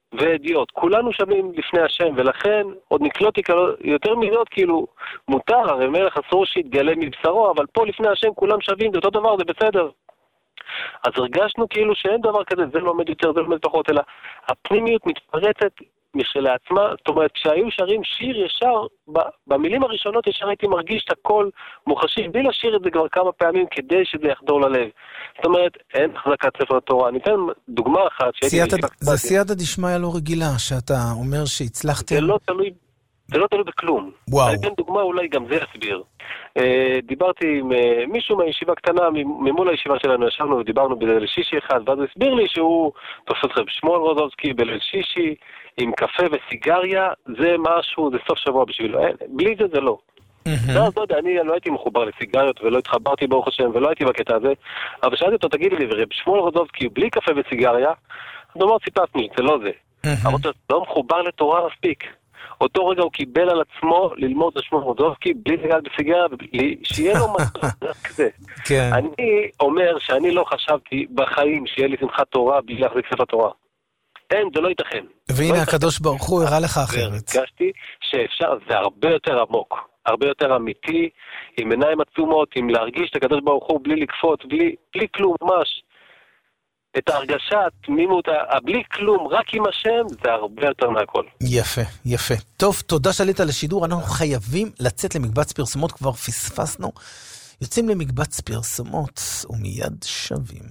ועדיות, כולנו שווים לפני השם, ולכן עוד נקלוט יותר מידות, כאילו מותר, הרי מלך אסור שיתגלה מבשרו, אבל פה לפני השם כולם שווים, זה אותו דבר, זה בסדר. אז הרגשנו כאילו שאין דבר כזה, זה לא עומד יותר, זה לא עומד פחות, אלא הפנימיות מתפרצת משלעצמה, זאת אומרת, כשהיו שרים שיר ישר, במילים הראשונות ישר הייתי מרגיש את הכל מוחשי, בלי לשיר את זה כבר כמה פעמים כדי שזה יחדור ללב. זאת אומרת, אין החזקת ספר התורה. אני אתן דוגמה אחת. זה סייעתא דשמיא לא רגילה, שאתה אומר שהצלחתם... זה לא תלוי בכלום. וואו. אני אתן דוגמה, אולי גם זה יסביר. דיברתי עם מישהו מהישיבה קטנה, ממול הישיבה שלנו ישבנו ודיברנו בליל שישי אחד, ואז הוא הסביר לי שהוא תופס רב שמואל רוזובסקי בליל שישי, עם קפה וסיגריה, זה משהו, זה סוף שבוע בשבילו. בלי זה זה לא. ואז לא יודע, אני לא הייתי מחובר לסיגריות ולא התחברתי ברוך השם ולא הייתי בקטע הזה, אבל שאלתי אותו, תגיד לי, רב שמואל רוזובסקי בלי קפה וסיגריה, אז אומר, ציטטנו, זה לא זה. אבל אתה לא מחובר לתורה מספיק. אותו רגע הוא קיבל על עצמו ללמוד את שמואל רוזובסקי בלי לגעת בסיגריה, שיהיה לו משהו כזה. אני אומר שאני לא חשבתי בחיים שיהיה לי שמחת תורה בלי להחזיק ספר תורה. אין, זה לא ייתכן. והנה הקדוש ברוך הוא הראה לך אחרת. הרגשתי שאפשר, זה הרבה יותר עמוק, הרבה יותר אמיתי, עם עיניים עצומות, עם להרגיש את הקדוש ברוך הוא בלי לקפוץ, בלי כלום, ממש. את ההרגשה, התמימות, בלי כלום, רק עם השם, זה הרבה יותר מהכל. יפה, יפה. טוב, תודה שעלית לשידור, אנחנו חייבים לצאת למקבץ פרסומות, כבר פספסנו. יוצאים למקבץ פרסומות, ומיד שווים.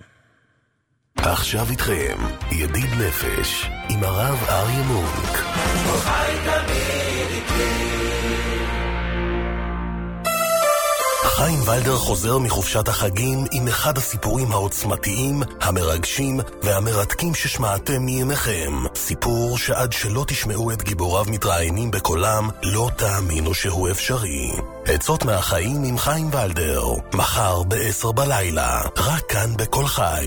עכשיו איתכם, ידיד נפש, עם הרב אריה מונק. חיים ולדר חוזר מחופשת החגים עם אחד הסיפורים העוצמתיים, המרגשים והמרתקים ששמעתם מימיכם. סיפור שעד שלא תשמעו את גיבוריו מתראיינים בקולם, לא תאמינו שהוא אפשרי. עצות מהחיים עם חיים ולדר, מחר ב-10 בלילה, רק כאן בכל חי.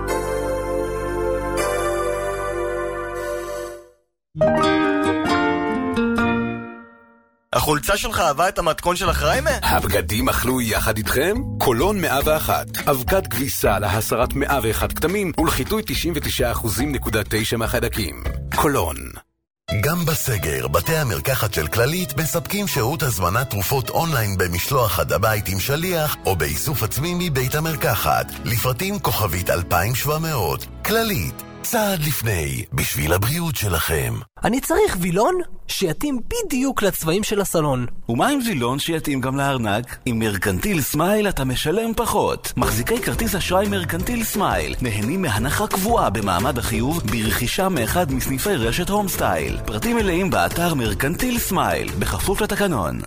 החולצה שלך אהבה את המתכון של החריימה? הבגדים אכלו יחד איתכם? קולון 101. אבקת כביסה להסרת 101 כתמים ולחיטוי 99.9% מהחיידקים. קולון. גם בסגר, בתי המרקחת של כללית מספקים שירות הזמנת תרופות אונליין במשלוח עד הבית עם שליח או באיסוף עצמי מבית המרקחת. לפרטים כוכבית 2700. כללית. צעד לפני, בשביל הבריאות שלכם. אני צריך וילון שיתאים בדיוק לצבעים של הסלון. ומה עם וילון שיתאים גם לארנק? עם מרקנטיל סמייל אתה משלם פחות. מחזיקי כרטיס אשראי מרקנטיל סמייל נהנים מהנחה קבועה במעמד החיוב ברכישה מאחד מסניפי רשת הום סטייל. פרטים מלאים באתר מרקנטיל סמייל, בכפוף לתקנון.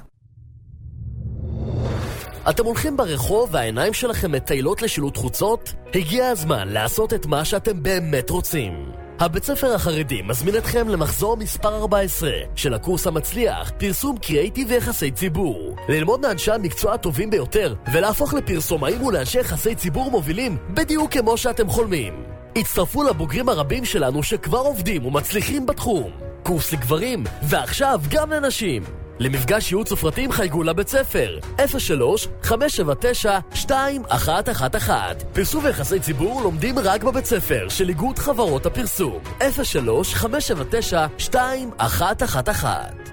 אתם הולכים ברחוב והעיניים שלכם מטיילות לשילוט חוצות? הגיע הזמן לעשות את מה שאתם באמת רוצים. הבית ספר החרדי מזמין אתכם למחזור מספר 14 של הקורס המצליח, פרסום קריאיטיב ויחסי ציבור. ללמוד מאנשי המקצוע הטובים ביותר ולהפוך לפרסומאים ולאנשי יחסי ציבור מובילים בדיוק כמו שאתם חולמים. הצטרפו לבוגרים הרבים שלנו שכבר עובדים ומצליחים בתחום. קורס לגברים ועכשיו גם לנשים. למפגש ייעוץ ופרטים חייגו לבית ספר 03-579-2111. פרסום ויחסי ציבור לומדים רק בבית ספר של איגוד חברות הפרסום 03-579-2111.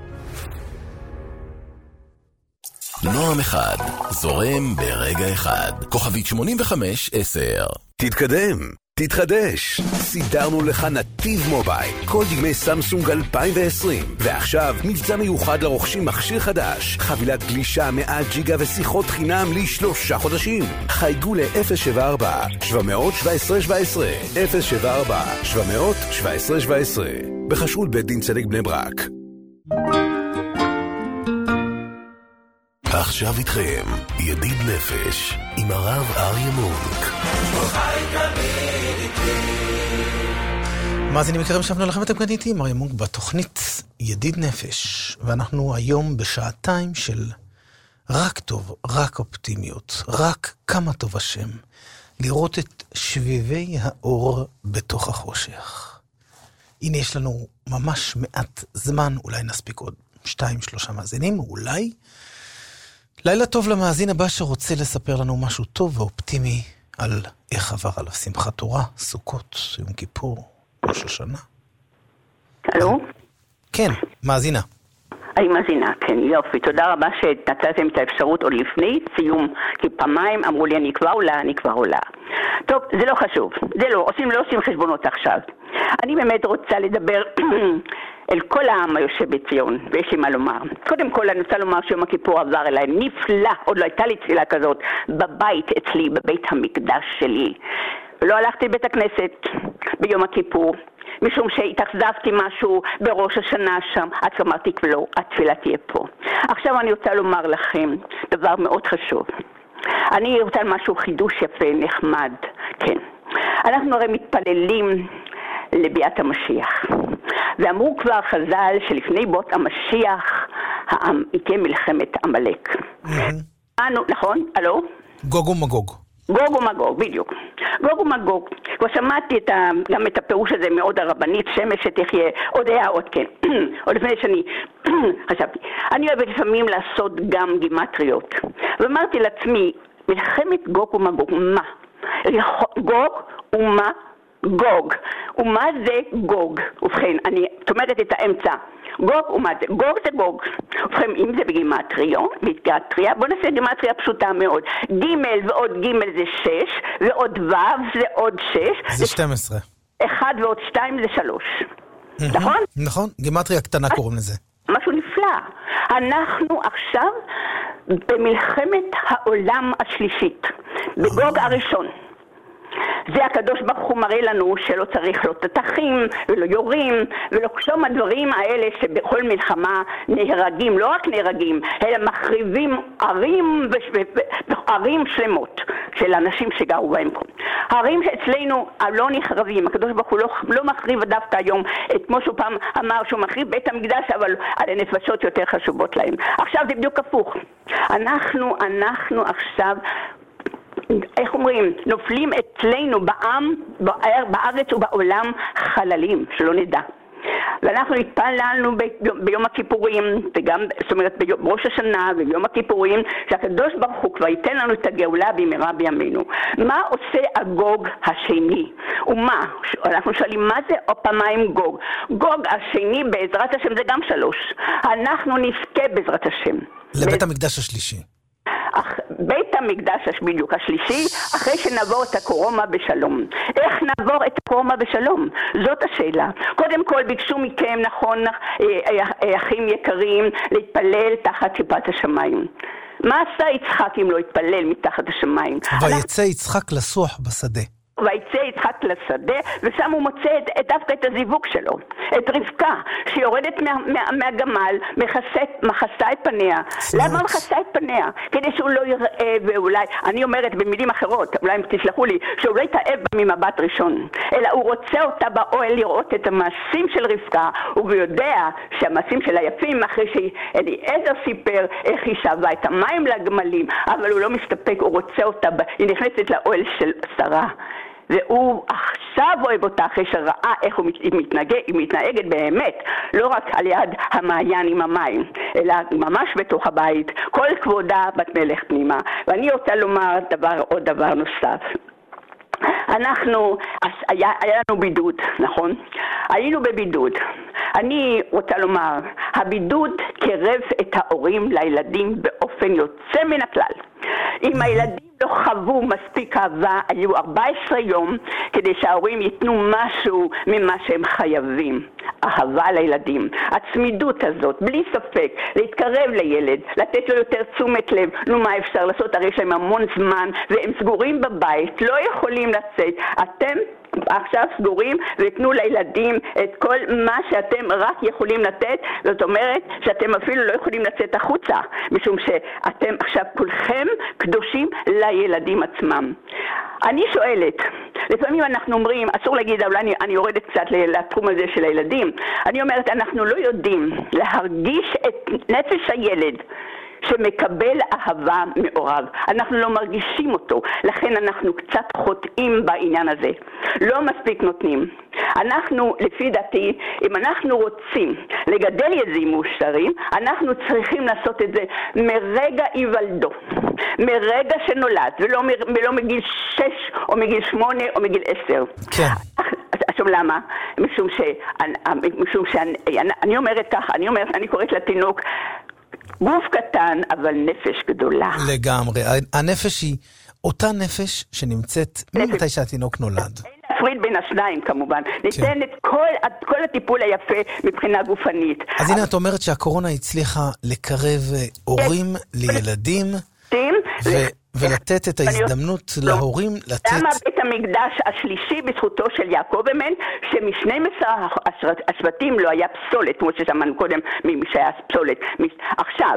נועם אחד, זורם ברגע אחד. כוכבית 8510. תתקדם, תתחדש. סידרנו לך נתיב מובייל, כל דגמי סמסונג 2020. ועכשיו מבצע מיוחד לרוכשים מכשיר חדש, חבילת גלישה 100 ג'יגה ושיחות חינם ל3 חודשים. חייגו ל-074 717 17 074 717 17 בחשרות בית דין צדק בני ברק. עכשיו איתכם, ידיד נפש, עם הרב אריה מונק. מאזינים יקרים, שבנו לכם, אתם כאן איתי, אריה מונק, בתוכנית ידיד נפש, ואנחנו היום בשעתיים של רק טוב, רק אופטימיות, רק כמה טוב השם, לראות את שביבי האור בתוך החושך. הנה יש לנו ממש מעט זמן, אולי נספיק עוד 2-3 מאזינים, אולי. לילה טוב למאזין הבא שרוצה לספר לנו משהו טוב ואופטימי על איך עבר עליו שמחת תורה, סוכות, יום כיפור, ראש השנה. אלו? כן, מאזינה. אני מאזינה, כן, יופי. תודה רבה שנתתם את האפשרות עוד לפני סיום, כי פעמיים אמרו לי אני כבר עולה. טוב, זה לא חשוב. זה לא עושים חשבונות עכשיו. אני באמת רוצה לדבר אל כל העם היושב בציון, ויש לי מה לומר. קודם כל אני רוצה לומר שיום הכיפור עבר אליי נפלא, עוד לא הייתה לי תפילה כזאת, בבית אצלי, בבית המקדש שלי. ולא הלכתי לבית הכנסת ביום הכיפור, משום שהתאכזבתי משהו בראש השנה שם, עד שאמרתי לא, התפילה תהיה פה. עכשיו אני רוצה לומר לכם דבר מאוד חשוב. אני רוצה משהו חידוש יפה, נחמד, כן. אנחנו הרי מתפללים לביאת המשיח. ואמרו כבר חז"ל שלפני באות המשיח, העם יקיים מלחמת עמלק. נכון? אלו? גוג ומגוג. גוג ומגוג, בדיוק. גוג ומגוג. כבר שמעתי גם את הפירוש הזה מאוד הרבנית, שמש שתחיה, עוד היה עוד כן. עוד לפני שאני חשבתי. אני אוהבת לפעמים לעשות גם גימטריות. ואמרתי לעצמי, מלחמת גוג ומגוג, מה? גוג ומה? גוג. ומה זה גוג? ובכן, אני תומדת את האמצע. גוג ומה זה? גוג זה גוג. ובכן, אם זה בגימטריה, בוא נעשה גימטריה פשוטה מאוד. ג' ועוד ג' זה 6, ועוד ו' זה עוד 6. זה 12. 1 ועוד 2 זה 3. נכון? נכון, גימטריה קטנה קוראים לזה. משהו נפלא. אנחנו עכשיו במלחמת העולם השלישית. בגוג הראשון. זה הקדוש ברוך הוא מראה לנו שלא צריך לא תתחים ולא יורים ולא כלום הדברים האלה שבכל מלחמה נהרגים, לא רק נהרגים, אלא מחריבים ערים שלמות של אנשים שגרו בהם. הערים שאצלנו לא נחרבים, הקדוש ברוך הוא לא מחריב דווקא היום, כמו שהוא פעם אמר שהוא מחריב בית המקדש, אבל על הנפשות יותר חשובות להם. עכשיו זה בדיוק הפוך. אנחנו עכשיו איך אומרים, נופלים אצלנו בעם, בארץ ובעולם חללים, שלא נדע. ואנחנו התפללנו ביום הכיפורים, וגם, זאת אומרת, בראש השנה וביום הכיפורים, שהקדוש ברוך הוא כבר ייתן לנו את הגאולה במהרה בימינו. מה עושה הגוג השני? ומה? אנחנו שואלים, מה זה או פעמיים גוג? גוג השני בעזרת השם זה גם 3. אנחנו נזכה בעזרת השם. לבית המקדש השלישי. בית המקדש בדיוק השלישי, אחרי שנעבור את הקורונה בשלום. איך נעבור את הקורונה בשלום? זאת השאלה. קודם כל ביקשו מכם, נכון, אחים יקרים, להתפלל תחת כיפת השמיים. מה עשה יצחק אם לא התפלל מתחת השמיים? ויצא יצחק לסוח בשדה. ויצא יצחק לשדה, ושם הוא מוצא דווקא את הזיווג שלו, את רבקה, שיורדת מהגמל, מכסה את פניה. למה מכסה את פניה? כדי שהוא לא יראה, ואולי, אני אומרת במילים אחרות, אולי אם תסלחו לי, שהוא לא יתאהב בה ממבט ראשון, אלא הוא רוצה אותה באוהל לראות את המעשים של רבקה, והוא יודע שהמעשים שלה יפים, אחרי שאליעזר סיפר איך היא שבה את המים לגמלים, אבל הוא לא מסתפק, הוא רוצה אותה, היא נכנסת לאוהל של שרה. והוא עכשיו אוהב אותה אחרי שראה איך היא מתנהגת באמת, לא רק על יד המעיין עם המים, אלא ממש בתוך הבית, כל כבודה בת מלך פנימה. ואני רוצה לומר עוד דבר נוסף. היה לנו בידוד, נכון? היינו בבידוד. אני רוצה לומר, הבידוד קרב את ההורים לילדים באופן יוצא מן הכלל. אם הילדים לא חוו מספיק אהבה, היו 14 יום כדי שההורים ייתנו משהו ממה שהם חייבים. אהבה לילדים, הצמידות הזאת, בלי ספק, להתקרב לילד, לתת לו יותר תשומת לב. נו, מה אפשר לעשות? הרי יש להם המון זמן והם סגורים בבית, לא יכולים לצאת. אתם עכשיו סגורים ותנו לילדים את כל מה שאתם רק יכולים לתת. זאת אומרת שאתם אפילו לא יכולים לצאת החוצה, משום שאתם עכשיו כולכם קדושים לילדים עצמם. אני שואלת, לפעמים אנחנו אומרים, אסור להגיד, אולי אני יורדת קצת לתחום הזה של הילדים, אני אומרת, אנחנו לא יודעים להרגיש את נפש הילד שמקבל אהבה מעורב. אנחנו לא מרגישים אותו, לכן אנחנו קצת חוטאים בעניין הזה. לא מספיק נותנים. אנחנו, לפי דעתי, אם אנחנו רוצים לגדל ילדים מאושרים, אנחנו צריכים לעשות את זה מרגע היוולדו, מרגע שנולד, ולא מגיל 6 או מגיל 8 או מגיל 10. כן. טוב, למה? משום שאני אומרת ככה, אני קוראת לתינוק גוף קטן, אבל נפש גדולה. לגמרי. הנפש היא אותה נפש שנמצאת ממתי שהתינוק נולד. להפריד בין השניים כמובן. ניתן את כל הטיפול היפה מבחינה גופנית. אז הנה את אומרת שהקורונה הצליחה לקרב הורים לילדים ולתת את ההזדמנות להורים לתת... למה בית המקדש השלישי בזכותו של יעקב אמן, שמ12 השבטים לא היה פסולת, כמו ששמענו קודם ממי שהיה פסולת. עכשיו,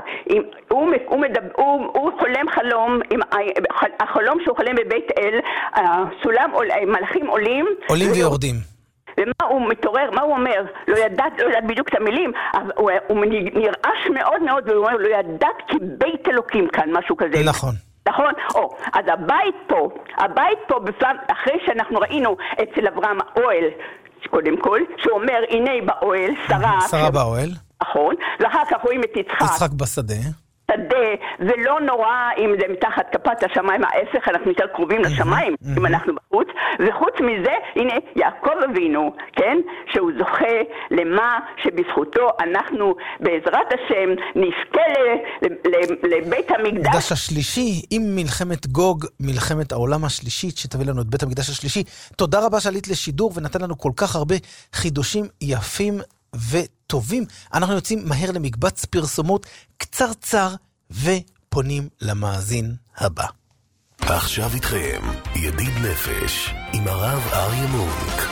הוא חולם חלום, החלום שהוא חולם בבית אל, סולם, מלאכים עולים ויורדים. ומה הוא מתעורר, מה הוא אומר? לא ידעת בדיוק את המילים, הוא נרעש מאוד מאוד, והוא אומר, לא ידעת כי בית אלוקים כאן, משהו כזה. נכון. נכון? אז הבית פה, אחרי שאנחנו ראינו אצל אברהם האוהל, קודם כל, שהוא אומר, הנה באוהל, שרה באוהל. נכון, ואחר כך רואים את יצחק בשדה. ולא נורא אם זה מתחת כפת השמיים, ההפך, אנחנו יותר קרובים לשמיים אם אנחנו בחוץ, וחוץ מזה, הנה יעקב אבינו, כן, שהוא זוכה למה שבזכותו אנחנו בעזרת השם נזכה לבית המקדש השלישי, עם מלחמת גוג, מלחמת העולם השלישית שתביא לנו את בית המקדש השלישי. תודה רבה שעלית לשידור ונתן לנו כל כך הרבה חידושים יפים וטובים. אנחנו יוצאים מהר למקבץ פרסומות קצרצר ופונים למאזין הבא. עכשיו איתכם ידיד נפש עם הרב אריה מונק.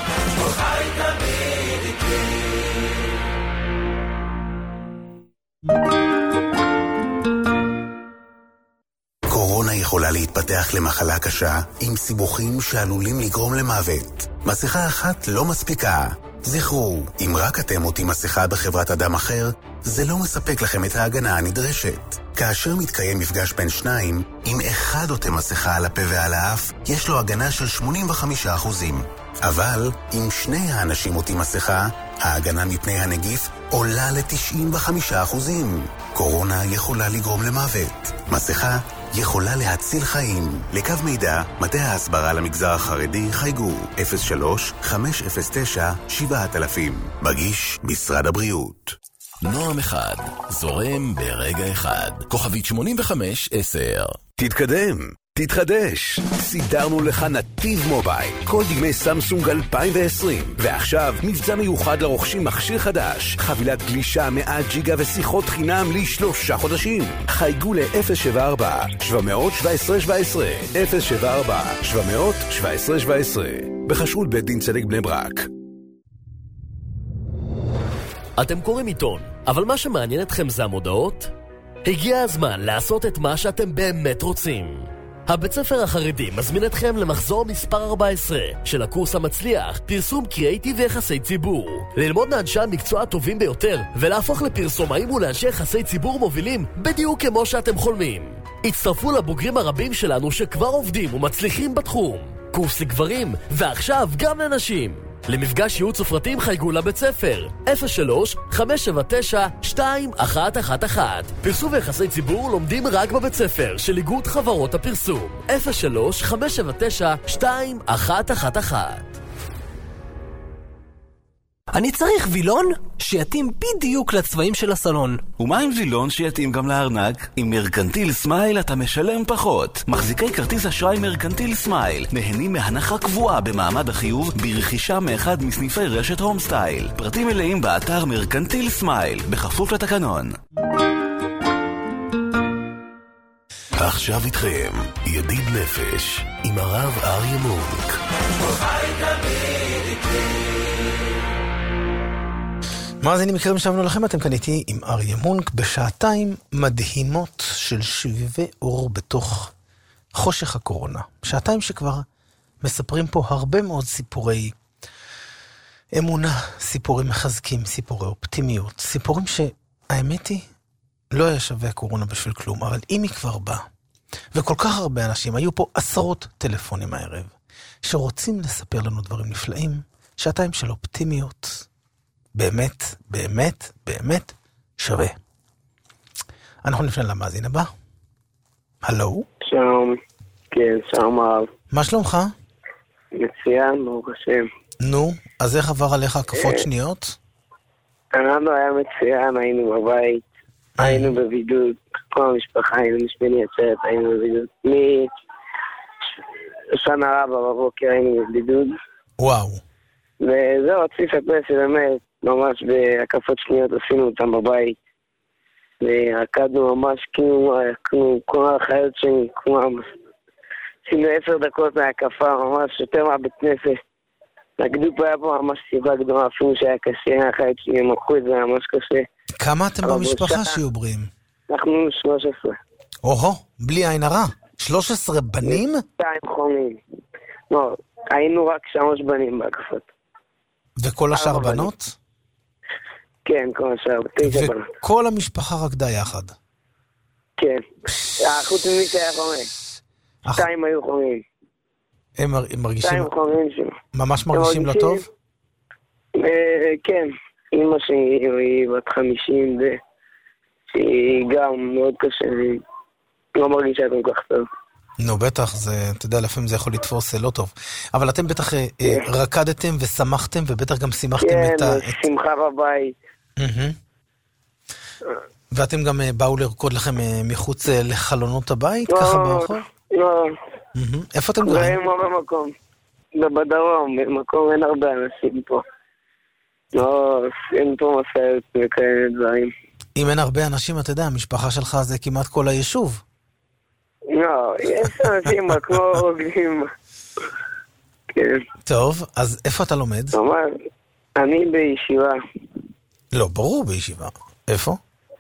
קורונה יכולה להתפתח למחלה קשה עם סיבוכים שעלולים לגרום למוות. מסכה אחת לא מספיקה. זכרו, אם רק אתם עוטים מסכה בחברת אדם אחר, זה לא מספק לכם את ההגנה הנדרשת. כאשר מתקיים מפגש בין שניים, אם אחד עוטה מסכה על הפה ועל האף, יש לו הגנה של 85%. אבל אם שני האנשים עוטים מסכה, ההגנה מפני הנגיף עולה ל-95%. קורונה יכולה לגרום למוות. מסכה יכולה להציל חיים. לקו מידע, מטה ההסברה למגזר החרדי חייגו 03-509-7000. מגיש משרד הבריאות. נועם אחד, זורם ברגע אחד. כוכבית 8510. תתקדם, תתחדש. סידרנו לך נתיב מובייל. כל דגמי סמסונג 2020. ועכשיו מבצע מיוחד לרוכשים מכשיר חדש. חבילת גלישה 100 ג'יגה ושיחות חינם ל3 חודשים. חייגו ל-074 717 17 074 717 17 בחשרות בית דין צדק בני ברק. אתם קוראים עיתון, אבל מה שמעניין אתכם זה המודעות? הגיע הזמן לעשות את מה שאתם באמת רוצים. הבית ספר החרדי מזמין אתכם למחזור מספר 14 של הקורס המצליח, פרסום קריאיטיב ויחסי ציבור. ללמוד מאנשי המקצוע הטובים ביותר ולהפוך לפרסומאים ולאנשי יחסי ציבור מובילים בדיוק כמו שאתם חולמים. הצטרפו לבוגרים הרבים שלנו שכבר עובדים ומצליחים בתחום. קורס לגברים ועכשיו גם לנשים. למפגש ייעוץ ופרטים חייגו לבית ספר 03-579-2111. פרסום ויחסי ציבור לומדים רק בבית ספר של איגוד חברות הפרסום 03-579-2111. אני צריך וילון שיתאים בדיוק לצבעים של הסלון. ומה עם וילון שיתאים גם לארנק? עם מרקנטיל סמייל אתה משלם פחות. מחזיקי כרטיס אשראי מרקנטיל סמייל נהנים מהנחה קבועה במעמד החיוב ברכישה מאחד מסניפי רשת הום סטייל. פרטים מלאים באתר מרקנטיל סמייל, בכפוף לתקנון. עכשיו איתכם ידיד נפש עם הרב אריה מונק. מאזינים יקרים, שבנו לכם, אתם כאן איתי עם אריה מונק בשעתיים מדהימות של שביבי אור בתוך חושך הקורונה. שעתיים שכבר מספרים פה הרבה מאוד סיפורי אמונה, סיפורים מחזקים, סיפורי אופטימיות, סיפורים שהאמת היא לא היה שווה הקורונה בשביל כלום, אבל אם היא כבר באה, וכל כך הרבה אנשים, היו פה עשרות טלפונים הערב, שרוצים לספר לנו דברים נפלאים, שעתיים של אופטימיות, באמת, באמת, באמת שווה. אנחנו נפנה למאזין הבא. הלו? שלום. כן, שלום הרב. מה שלומך? מצוין, ברוך השם. נו, אז איך עבר עליך הקפות שניות? לנו היה מצוין, היינו בבית, היינו בבידוד, כל המשפחה, היינו משפני עצרת, היינו בבידוד. משנה רבה בבוקר היינו בבידוד. וואו. וזהו, רציתי לספר שבאמת, ממש בהקפות שניות עשינו אותם בבית. ורקדנו ממש כמו כל החיות שלי, עשינו 10 דקות מההקפה, ממש יותר מהבית כנסת. נגדו פה היה פה ממש סיבה גדולה, אפילו שהיה קשה, החיות שלי הם לקחו את זה ממש קשה. כמה אתם במשפחה שיהיו בריאים? אנחנו 13. אוהו, בלי עין הרע. 13 בנים? 2 חומים. לא, היינו רק 3 בנים בהקפות. וכל השאר בנות? כן, כל השאר, 9 בנות. וכל המשפחה רקדה יחד? כן. חוץ ממי שהיה חומש. 2 היו חומים. הם מרגישים... 2 חומים שלו. ממש מרגישים לא טוב? כן. אמא שלי היא בת 50, שהיא גם מאוד קשה, היא לא מרגישה כל כך טוב. נו, בטח, אתה יודע, לפעמים זה יכול לתפוס לא טוב. אבל אתם בטח רקדתם ושמחתם, ובטח גם שימחתם את ה... כן, שמחה בבית. ואתם גם באו לרקוד לכם מחוץ לחלונות הבית, ככה ברחוב? לא. איפה אתם גרים? גרים במקום. בדרום, במקום אין הרבה אנשים פה. לא, אין פה מסעות וכאלה דברים. אם אין הרבה אנשים, אתה יודע, המשפחה שלך זה כמעט כל היישוב. לא, יש אנשים כמו רוגלים. כן. טוב, אז איפה אתה לומד? אני בישיבה. לא, ברור בישיבה. איפה?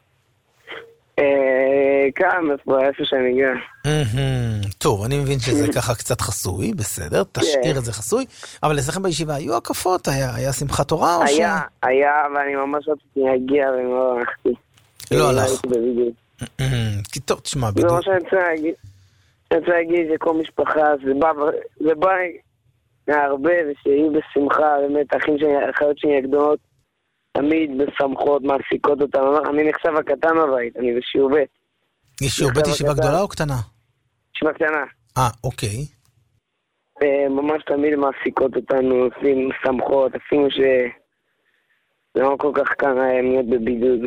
כאן, איפה שאני גר. טוב, אני מבין שזה ככה קצת חסוי, בסדר, תשאיר את זה חסוי, אבל אצלכם בישיבה היו הקפות, היה שמחת תורה או ש... היה, ואני ממש רציתי להגיע ולא הלכתי. לא הלך. כי טוב, תשמע, בדיוק. זה מה שאני רוצה להגיד, שכל משפחה, זה בא מהרבה, ושיהיו בשמחה, באמת, אחיות שלי הגדולות, תמיד בשמחות, מעסיקות אותם. אני נחשב הקטן בבית, אני בשיעור ב'. יש שיעור ב' ישיבה גדולה או קטנה? ישיבה קטנה. אוקיי. ממש תמיד מעסיקות אותנו, עושים שמחות, אפילו זה לא כל כך קרה להיות בבידוד.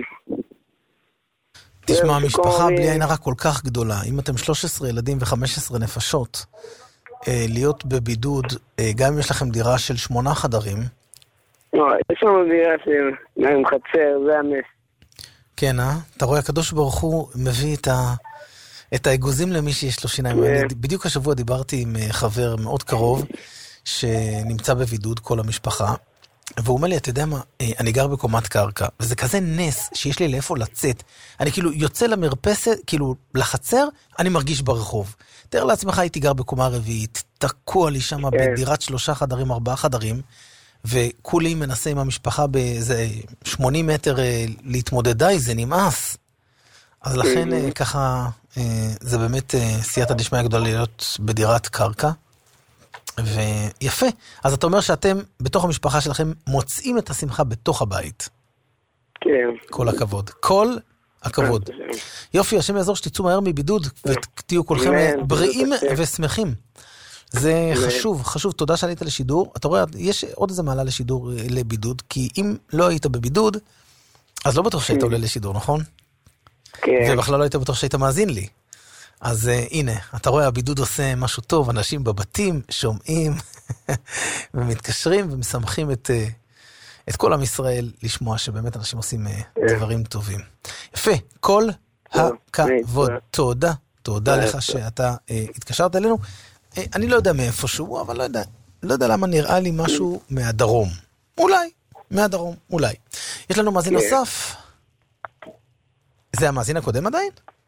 תשמע, המשפחה בלי עין הרע כל כך גדולה. אם אתם 13 ילדים ו-15 נפשות, להיות בבידוד, גם אם יש לכם דירה של 8 חדרים, לא, יש לנו דירה עם חצר, זה הנס. כן, אתה רואה, הקדוש ברוך הוא מביא את האגוזים למי שיש לו שיניים. בדיוק השבוע דיברתי עם חבר מאוד קרוב, שנמצא בבידוד, כל המשפחה, והוא אומר לי, אתה יודע מה, אני גר בקומת קרקע, וזה כזה נס שיש לי לאיפה לצאת. אני כאילו יוצא למרפסת, כאילו לחצר, אני מרגיש ברחוב. תאר לעצמך, הייתי גר בקומה רביעית, תקוע לי שם בדירת 3 חדרים, 4 חדרים, וכולי מנסה עם המשפחה באיזה 80 מטר להתמודד, די, זה נמאס. אז לכן ככה, זה באמת סייעתא דשמיא גדולה להיות בדירת קרקע. ויפה. אז אתה אומר שאתם בתוך המשפחה שלכם מוצאים את השמחה בתוך הבית. כן. כל הכבוד. כל הכבוד. יופי, השם יעזור שתצאו מהר מבידוד ותהיו כולכם בריאים ושמחים. זה חשוב, חשוב. תודה שעלית לשידור. אתה רואה, יש עוד איזה מעלה לשידור לבידוד, כי אם לא היית בבידוד, אז לא בטוח שהיית עולה לשידור, נכון? כן. ובכלל לא היית בטוח שהיית מאזין לי. אז הנה, אתה רואה, הבידוד עושה משהו טוב, אנשים בבתים שומעים ומתקשרים ומשמחים את כל עם ישראל לשמוע שבאמת אנשים עושים דברים טובים. יפה, כל הכבוד. תודה, תודה לך שאתה התקשרת אלינו. אני לא יודע מאיפשהו, אבל לא יודע למה נראה לי משהו מהדרום. אולי, מהדרום, אולי. יש לנו מאזין נוסף. זה המאזין הקודם עדיין?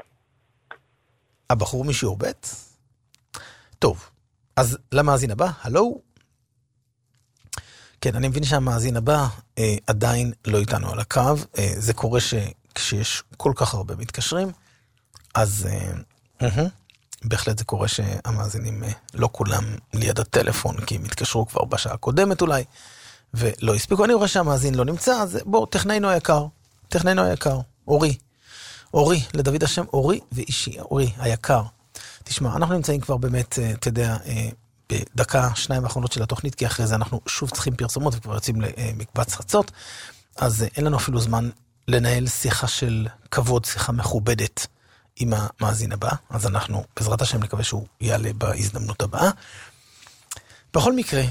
הבחור משיעור ב'? טוב, אז למאזין הבא, הלו? כן, אני מבין שהמאזין הבא עדיין לא איתנו על הקו. זה קורה שכשיש כל כך הרבה מתקשרים, אז בהחלט זה קורה שהמאזינים לא כולם ליד הטלפון, כי הם התקשרו כבר בשעה הקודמת אולי, ולא הספיקו. אני רואה שהמאזין לא נמצא, אז בוא, טכננו היקר, אורי, לדוד השם, אורי ואישי, אורי היקר. תשמע, אנחנו נמצאים כבר באמת, אתה יודע, דקה, שניים האחרונות של התוכנית, כי אחרי זה אנחנו שוב צריכים פרסומות וכבר יוצאים למקבץ חצות, אז אין לנו אפילו זמן לנהל שיחה של כבוד, שיחה מכובדת עם המאזין הבא, אז אנחנו בעזרת השם נקווה שהוא יעלה בהזדמנות הבאה. בכל מקרה,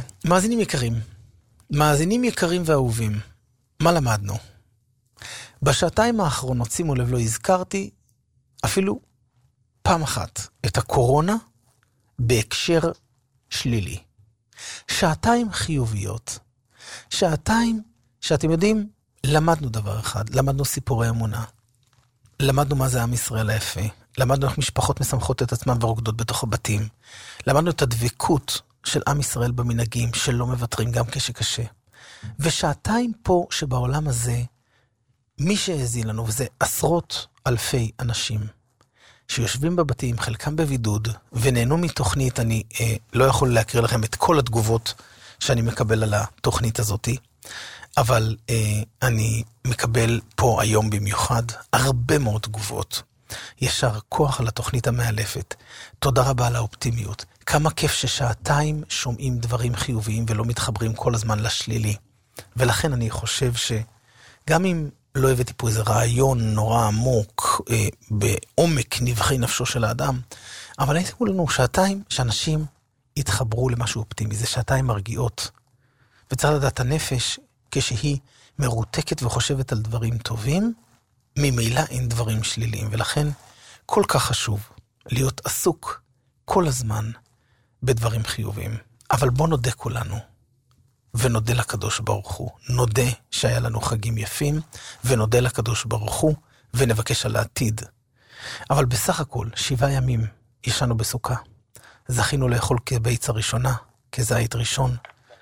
מאזינים יקרים ואהובים, מה למדנו? בשעתיים האחרונות, שימו לב, לא הזכרתי אפילו פעם אחת את הקורונה בהקשר שלילי. שעתיים חיוביות, שעתיים שאתם יודעים, למדנו דבר אחד, למדנו סיפורי אמונה, למדנו מה זה עם ישראל היפה, למדנו איך משפחות משמחות את עצמם ורוקדות בתוך הבתים, למדנו את הדבקות של עם ישראל במנהגים שלא מוותרים גם כשקשה. ושעתיים פה שבעולם הזה, מי שהזין לנו, וזה עשרות אלפי אנשים, שיושבים בבתים, חלקם בבידוד, ונהנו מתוכנית, אני לא יכול להקריא לכם את כל התגובות שאני מקבל על התוכנית הזאת, אבל אני מקבל פה היום במיוחד הרבה מאוד תגובות. ישר כוח על התוכנית המאלפת. תודה רבה על האופטימיות. כמה כיף ששעתיים שומעים דברים חיוביים ולא מתחברים כל הזמן לשלילי. ולכן אני חושב שגם אם לא הבאתי פה איזה רעיון נורא עמוק בעומק נבחי נפשו של האדם, אבל הייתם לנו שעתיים שאנשים יתחברו למשהו אופטימי. זה שעתיים מרגיעות. וצריך לדעת הנפש כשהיא מרותקת וחושבת על דברים טובים, ממילא אין דברים שליליים, ולכן כל כך חשוב להיות עסוק כל הזמן בדברים חיוביים. אבל בוא נודה כולנו, ונודה לקדוש ברוך הוא. נודה שהיה לנו חגים יפים, ונודה לקדוש ברוך הוא, ונבקש על העתיד. אבל בסך הכל, 7 ימים ישנו בסוכה. זכינו לאכול כביץ הראשונה, כזית ראשון,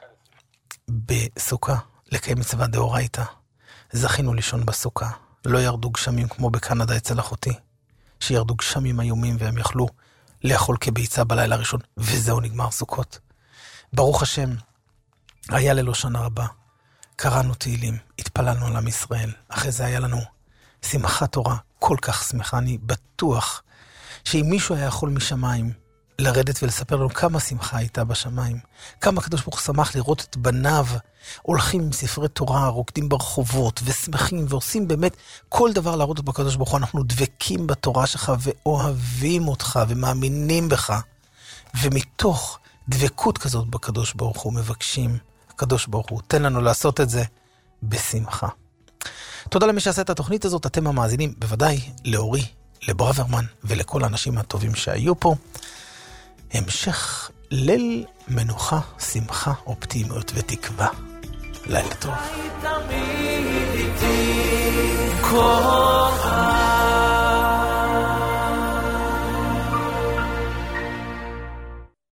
בסוכה, לקיים מצווה דאורייתא. זכינו לישון בסוכה. לא ירדו גשמים כמו בקנדה אצל אחותי, שירדו גשמים איומים והם יכלו לאכול כביצה בלילה הראשון, וזהו נגמר סוכות. ברוך השם, היה ללא שנה רבה, קראנו תהילים, התפללנו על עם ישראל, אחרי זה היה לנו שמחת תורה כל כך שמחה. אני בטוח שאם מישהו היה יכול משמיים לרדת ולספר לנו כמה שמחה הייתה בשמיים, כמה הקדוש ברוך הוא שמח לראות את בניו הולכים עם ספרי תורה, רוקדים ברחובות ושמחים ועושים באמת כל דבר להראות את הקדוש ברוך הוא. אנחנו דבקים בתורה שלך ואוהבים אותך ומאמינים בך, ומתוך דבקות כזאת בקדוש ברוך הוא מבקשים, הקדוש ברוך הוא תן לנו לעשות את זה בשמחה. תודה למי שעשה את התוכנית הזאת, אתם המאזינים, בוודאי לאורי, לברוורמן ולכל האנשים הטובים שהיו פה. המשך ליל מנוחה, שמחה, אופטימיות ותקווה. לילה טוב.